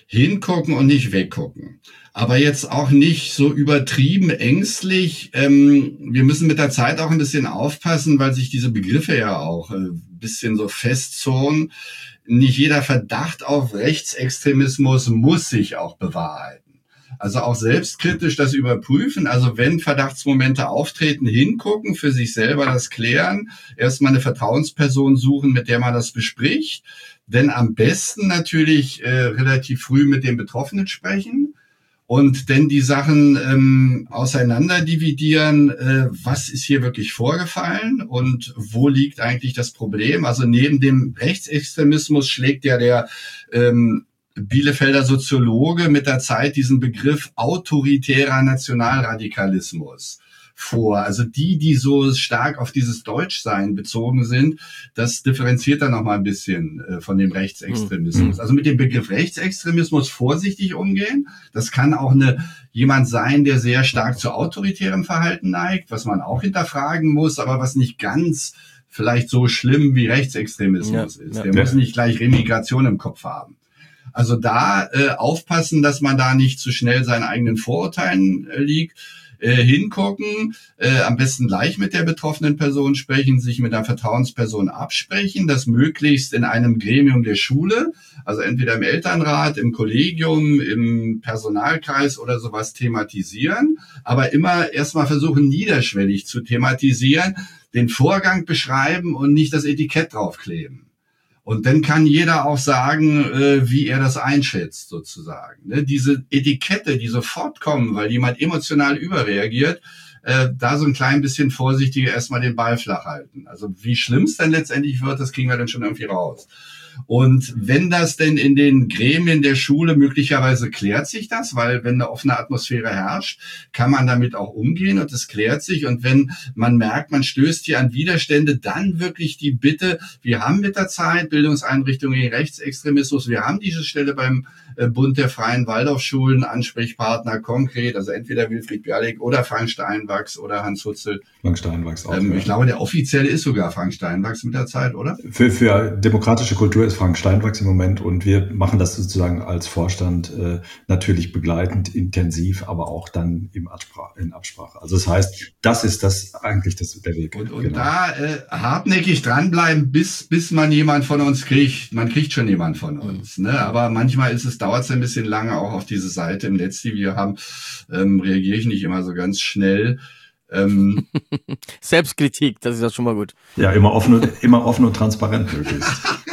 hingucken und nicht weggucken. Aber jetzt auch nicht so übertrieben ängstlich. Ähm, wir müssen mit der Zeit auch ein bisschen aufpassen, weil sich diese Begriffe ja auch ein bisschen so festzurren. Nicht jeder Verdacht auf Rechtsextremismus muss sich auch bewahrheiten. Also auch selbstkritisch das überprüfen. Also wenn Verdachtsmomente auftreten, hingucken, für sich selber das klären, erstmal eine Vertrauensperson suchen, mit der man das bespricht. Denn am besten natürlich äh, relativ früh mit dem Betroffenen sprechen und dann die Sachen ähm, auseinander dividieren. Äh, was ist hier wirklich vorgefallen und wo liegt eigentlich das Problem? Also neben dem Rechtsextremismus schlägt ja der ähm, Bielefelder Soziologe mit der Zeit diesen Begriff autoritärer Nationalradikalismus vor. Also die, die so stark auf dieses Deutschsein bezogen sind, das differenziert dann noch mal ein bisschen äh, von dem Rechtsextremismus. Mhm. Also mit dem Begriff Rechtsextremismus vorsichtig umgehen. Das kann auch eine jemand sein, der sehr stark zu autoritärem Verhalten neigt, was man auch hinterfragen muss, aber was nicht ganz vielleicht so schlimm wie Rechtsextremismus ja, ist. Der ja. muss nicht gleich Remigration im Kopf haben. Also da äh, aufpassen, dass man da nicht zu schnell seinen eigenen Vorurteilen äh, liegt. Äh, hingucken, äh, am besten gleich mit der betroffenen Person sprechen, sich mit einer Vertrauensperson absprechen, das möglichst in einem Gremium der Schule, also entweder im Elternrat, im Kollegium, im Personalkreis oder sowas thematisieren, aber immer erstmal versuchen, niederschwellig zu thematisieren, den Vorgang beschreiben und nicht das Etikett draufkleben. Und dann kann jeder auch sagen, äh, wie er das einschätzt, sozusagen. Ne? Diese Etikette, die sofort kommen, weil jemand emotional überreagiert, äh, da so ein klein bisschen vorsichtiger erstmal den Ball flach halten. Also wie schlimm es dann letztendlich wird, das kriegen wir dann schon irgendwie raus. Und wenn das denn in den Gremien der Schule möglicherweise klärt sich das, weil wenn eine offene Atmosphäre herrscht, kann man damit auch umgehen und es klärt sich. Und wenn man merkt, man stößt hier an Widerstände, dann wirklich die Bitte, wir haben mit der Zeit Bildungseinrichtungen gegen Rechtsextremismus, wir haben diese Stelle beim Bund der Freien Waldorfschulen, Ansprechpartner konkret, also entweder Wilfried Bialik oder Frank Steinwachs oder Hans Hutzel. Frank Steinwachs auch. Ähm, ich glaube, der offizielle ist sogar Frank Steinwachs mit der Zeit, oder? Für, für demokratische Kultur ist Frank Steinwachs im Moment und wir machen das sozusagen als Vorstand äh, natürlich begleitend, intensiv, aber auch dann im Absprache, in Absprache. Also das heißt, das ist das eigentlich das, der Weg. Und, und genau. da äh, hartnäckig dranbleiben, bis bis man jemand von uns kriegt. Man kriegt schon jemand von uns, ne? Aber manchmal ist es dauert es ein bisschen lange, auch auf diese Seite im Netz, die wir haben, ähm, reagiere ich nicht immer so ganz schnell. Ähm, Selbstkritik, das ist ja schon mal gut. Ja, immer offen und, immer offen und transparent möglichst.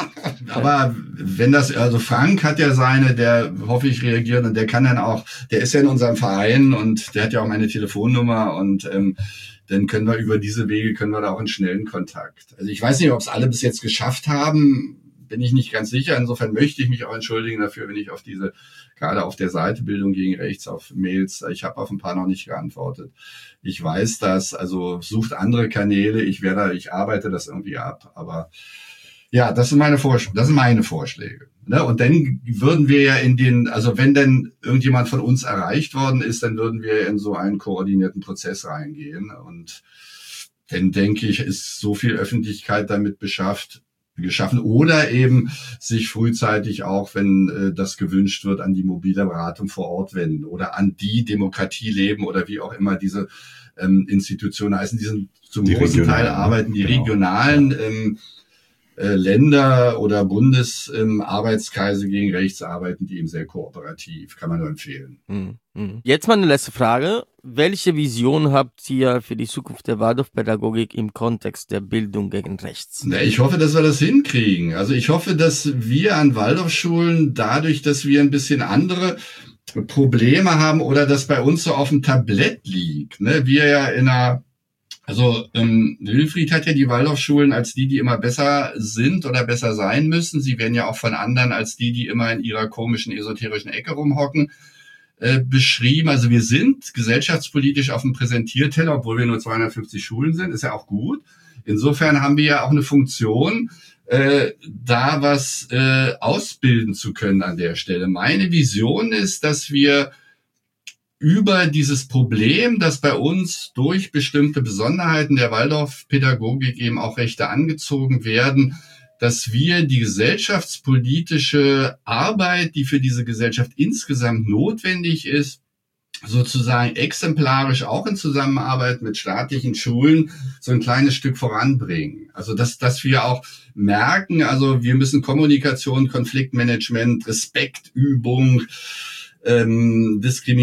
Aber wenn das, also Frank hat ja seine, der hoffe ich reagiert und der kann dann auch, der ist ja in unserem Verein und der hat ja auch meine Telefonnummer und ähm, dann können wir über diese Wege, können wir da auch in schnellen Kontakt. Also ich weiß nicht, ob es alle bis jetzt geschafft haben, bin ich nicht ganz sicher. Insofern möchte ich mich auch entschuldigen dafür, wenn ich auf diese, gerade auf der Seite Bildung gegen Rechts, auf Mails, ich habe auf ein paar noch nicht geantwortet. Ich weiß das, also sucht andere Kanäle, ich werde, ich arbeite das irgendwie ab, aber ja, das sind meine Vorschläge, das sind meine Vorschläge. Ne? Und dann würden wir ja in den, also wenn denn irgendjemand von uns erreicht worden ist, dann würden wir in so einen koordinierten Prozess reingehen und dann denke ich, ist so viel Öffentlichkeit damit beschafft, geschaffen oder eben sich frühzeitig auch, wenn äh, das gewünscht wird, an die mobile Beratung vor Ort wenden oder an die Demokratieleben oder wie auch immer diese ähm, Institutionen heißen, die sind zum die großen Teil arbeiten, die genau. regionalen ähm, äh, Länder oder Bundesarbeitskreise ähm, gegen Rechts arbeiten, die eben sehr kooperativ, kann man nur empfehlen. Mhm. Jetzt mal eine letzte Frage. Welche Vision habt ihr für die Zukunft der Waldorfpädagogik im Kontext der Bildung gegen Rechts? Na, ich hoffe, dass wir das hinkriegen. Also ich hoffe, dass wir an Waldorfschulen dadurch, dass wir ein bisschen andere Probleme haben oder das bei uns so auf dem Tablett liegt, ne, wir ja in einer Also ähm, Wilfried hat ja die Waldorfschulen als die, die immer besser sind oder besser sein müssen. Sie werden ja auch von anderen als die, die immer in ihrer komischen, esoterischen Ecke rumhocken, äh, beschrieben. Also wir sind gesellschaftspolitisch auf dem Präsentierteller, obwohl wir nur zweihundertfünfzig Schulen sind, ist ja auch gut. Insofern haben wir ja auch eine Funktion, äh, da was äh, ausbilden zu können an der Stelle. Meine Vision ist, dass wir über dieses Problem, dass bei uns durch bestimmte Besonderheiten der Waldorfpädagogik eben auch Rechte angezogen werden, dass wir die gesellschaftspolitische Arbeit, die für diese Gesellschaft insgesamt notwendig ist, sozusagen exemplarisch auch in Zusammenarbeit mit staatlichen Schulen so ein kleines Stück voranbringen. Also dass dass wir auch merken, also wir müssen Kommunikation, Konfliktmanagement, Respektübung, ähm,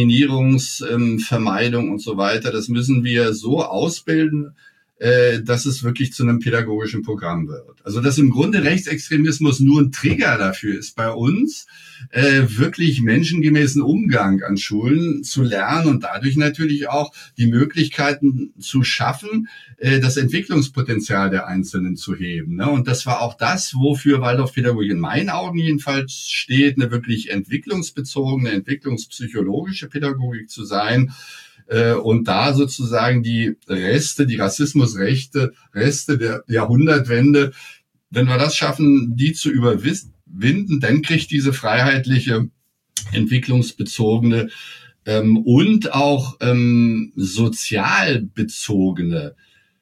Diskriminierungsvermeidung ähm, und so weiter, das müssen wir so ausbilden, äh, dass es wirklich zu einem pädagogischen Programm wird. Also dass im Grunde Rechtsextremismus nur ein Trigger dafür ist bei uns, äh, wirklich menschengemäßen Umgang an Schulen zu lernen und dadurch natürlich auch die Möglichkeiten zu schaffen, äh, das Entwicklungspotenzial der Einzelnen zu heben. Ne? Und das war auch das, wofür Waldorfpädagogik in meinen Augen jedenfalls steht, eine wirklich entwicklungsbezogene, entwicklungspsychologische Pädagogik zu sein. Und da sozusagen die Reste, die Rassismusrechte, Reste der Jahrhundertwende, wenn wir das schaffen, die zu überwinden, dann kriegt diese freiheitliche, entwicklungsbezogene ähm, und auch ähm, sozial bezogene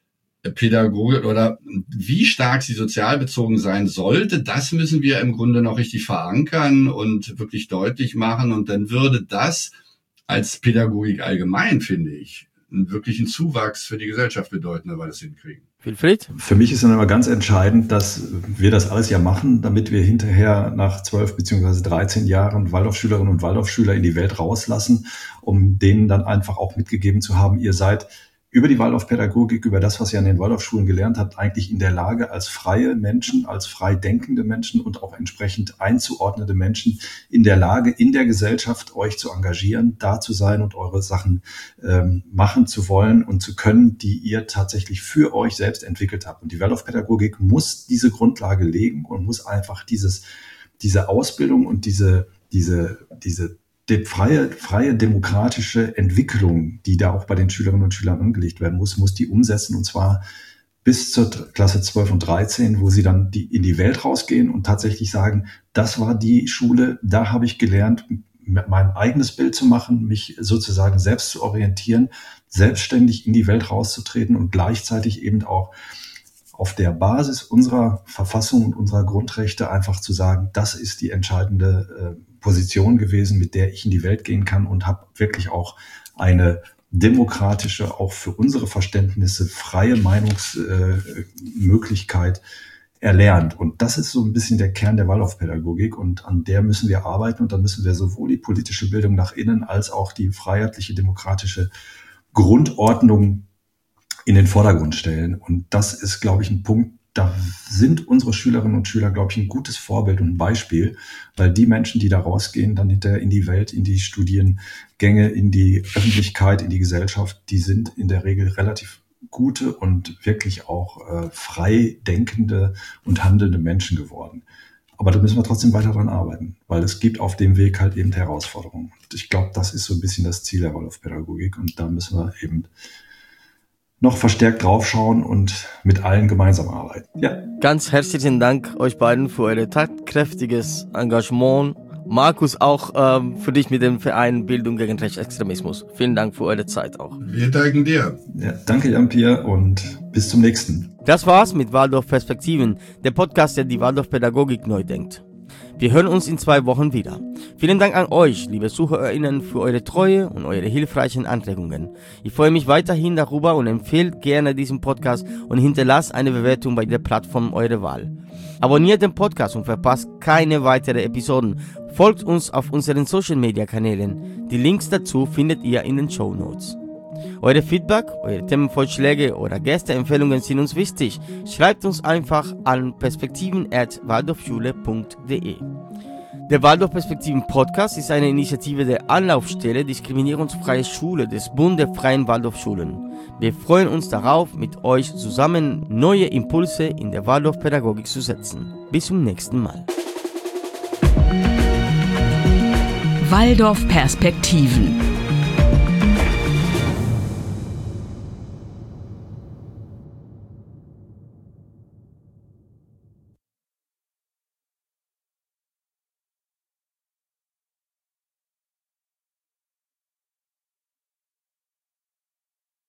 Pädagogik oder wie stark sie sozial bezogen sein sollte, das müssen wir im Grunde noch richtig verankern und wirklich deutlich machen. Und dann würde das als Pädagogik allgemein, finde ich, einen wirklichen Zuwachs für die Gesellschaft bedeuten, wenn wir das hinkriegen. Wilfried? Für mich ist dann immer ganz entscheidend, dass wir das alles ja machen, damit wir hinterher nach zwölf beziehungsweise dreizehn Jahren Waldorfschülerinnen und Waldorfschüler in die Welt rauslassen, um denen dann einfach auch mitgegeben zu haben, ihr seid über die Waldorfpädagogik, über das, was ihr an den Waldorfschulen gelernt habt, eigentlich in der Lage, als freie Menschen, als frei denkende Menschen und auch entsprechend einzuordnende Menschen in der Lage, in der Gesellschaft euch zu engagieren, da zu sein und eure Sachen ähm, machen zu wollen und zu können, die ihr tatsächlich für euch selbst entwickelt habt. Und die Waldorfpädagogik muss diese Grundlage legen und muss einfach dieses, diese Ausbildung und diese, diese, diese die freie, freie demokratische Entwicklung, die da auch bei den Schülerinnen und Schülern angelegt werden muss, muss die umsetzen, und zwar bis zur Klasse zwölf und dreizehn, wo sie dann die, in die Welt rausgehen und tatsächlich sagen, das war die Schule, da habe ich gelernt, mein eigenes Bild zu machen, mich sozusagen selbst zu orientieren, selbstständig in die Welt rauszutreten und gleichzeitig eben auch auf der Basis unserer Verfassung und unserer Grundrechte einfach zu sagen, das ist die entscheidende äh, Position gewesen, mit der ich in die Welt gehen kann, und habe wirklich auch eine demokratische, auch für unsere Verständnisse freie Meinungsmöglichkeit äh, erlernt. Und das ist so ein bisschen der Kern der Waldorfpädagogik, und an der müssen wir arbeiten, und dann müssen wir sowohl die politische Bildung nach innen als auch die freiheitliche, demokratische Grundordnung in den Vordergrund stellen. Und das ist, glaube ich, ein Punkt, da sind unsere Schülerinnen und Schüler, glaube ich, ein gutes Vorbild und ein Beispiel, weil die Menschen, die da rausgehen, dann hinterher in die Welt, in die Studiengänge, in die Öffentlichkeit, in die Gesellschaft, die sind in der Regel relativ gute und wirklich auch äh, frei denkende und handelnde Menschen geworden. Aber da müssen wir trotzdem weiter dran arbeiten, weil es gibt auf dem Weg halt eben Herausforderungen. Und ich glaube, das ist so ein bisschen das Ziel der Waldorfpädagogik, und da müssen wir eben noch verstärkt draufschauen und mit allen gemeinsam arbeiten. Ja. Ganz herzlichen Dank euch beiden für euer tatkräftiges Engagement. Markus, auch ähm, für dich mit dem Verein Bildung gegen Rechtsextremismus. Vielen Dank für eure Zeit auch. Wir danken dir. Ja, danke, Jan-Pierre, und bis zum nächsten. Das war's mit Waldorf Perspektiven, der Podcast, der die Waldorfpädagogik neu denkt. Wir hören uns in zwei Wochen wieder. Vielen Dank an euch, liebe ZuhörerInnen, für eure Treue und eure hilfreichen Anregungen. Ich freue mich weiterhin darüber und empfehlt gerne diesen Podcast und hinterlasst eine Bewertung bei der Plattform eurer Wahl. Abonniert den Podcast und verpasst keine weiteren Episoden. Folgt uns auf unseren Social-Media-Kanälen. Die Links dazu findet ihr in den Shownotes. Eure Feedback, eure Themenvorschläge oder Gästeempfehlungen sind uns wichtig. Schreibt uns einfach an perspektiven at waldorfschule punkt de. Der Waldorf Perspektiven Podcast ist eine Initiative der Anlaufstelle Diskriminierungsfreie Schule des Bund der Freien Waldorfschulen. Wir freuen uns darauf, mit euch zusammen neue Impulse in der Waldorfpädagogik zu setzen. Bis zum nächsten Mal. Waldorf Perspektiven.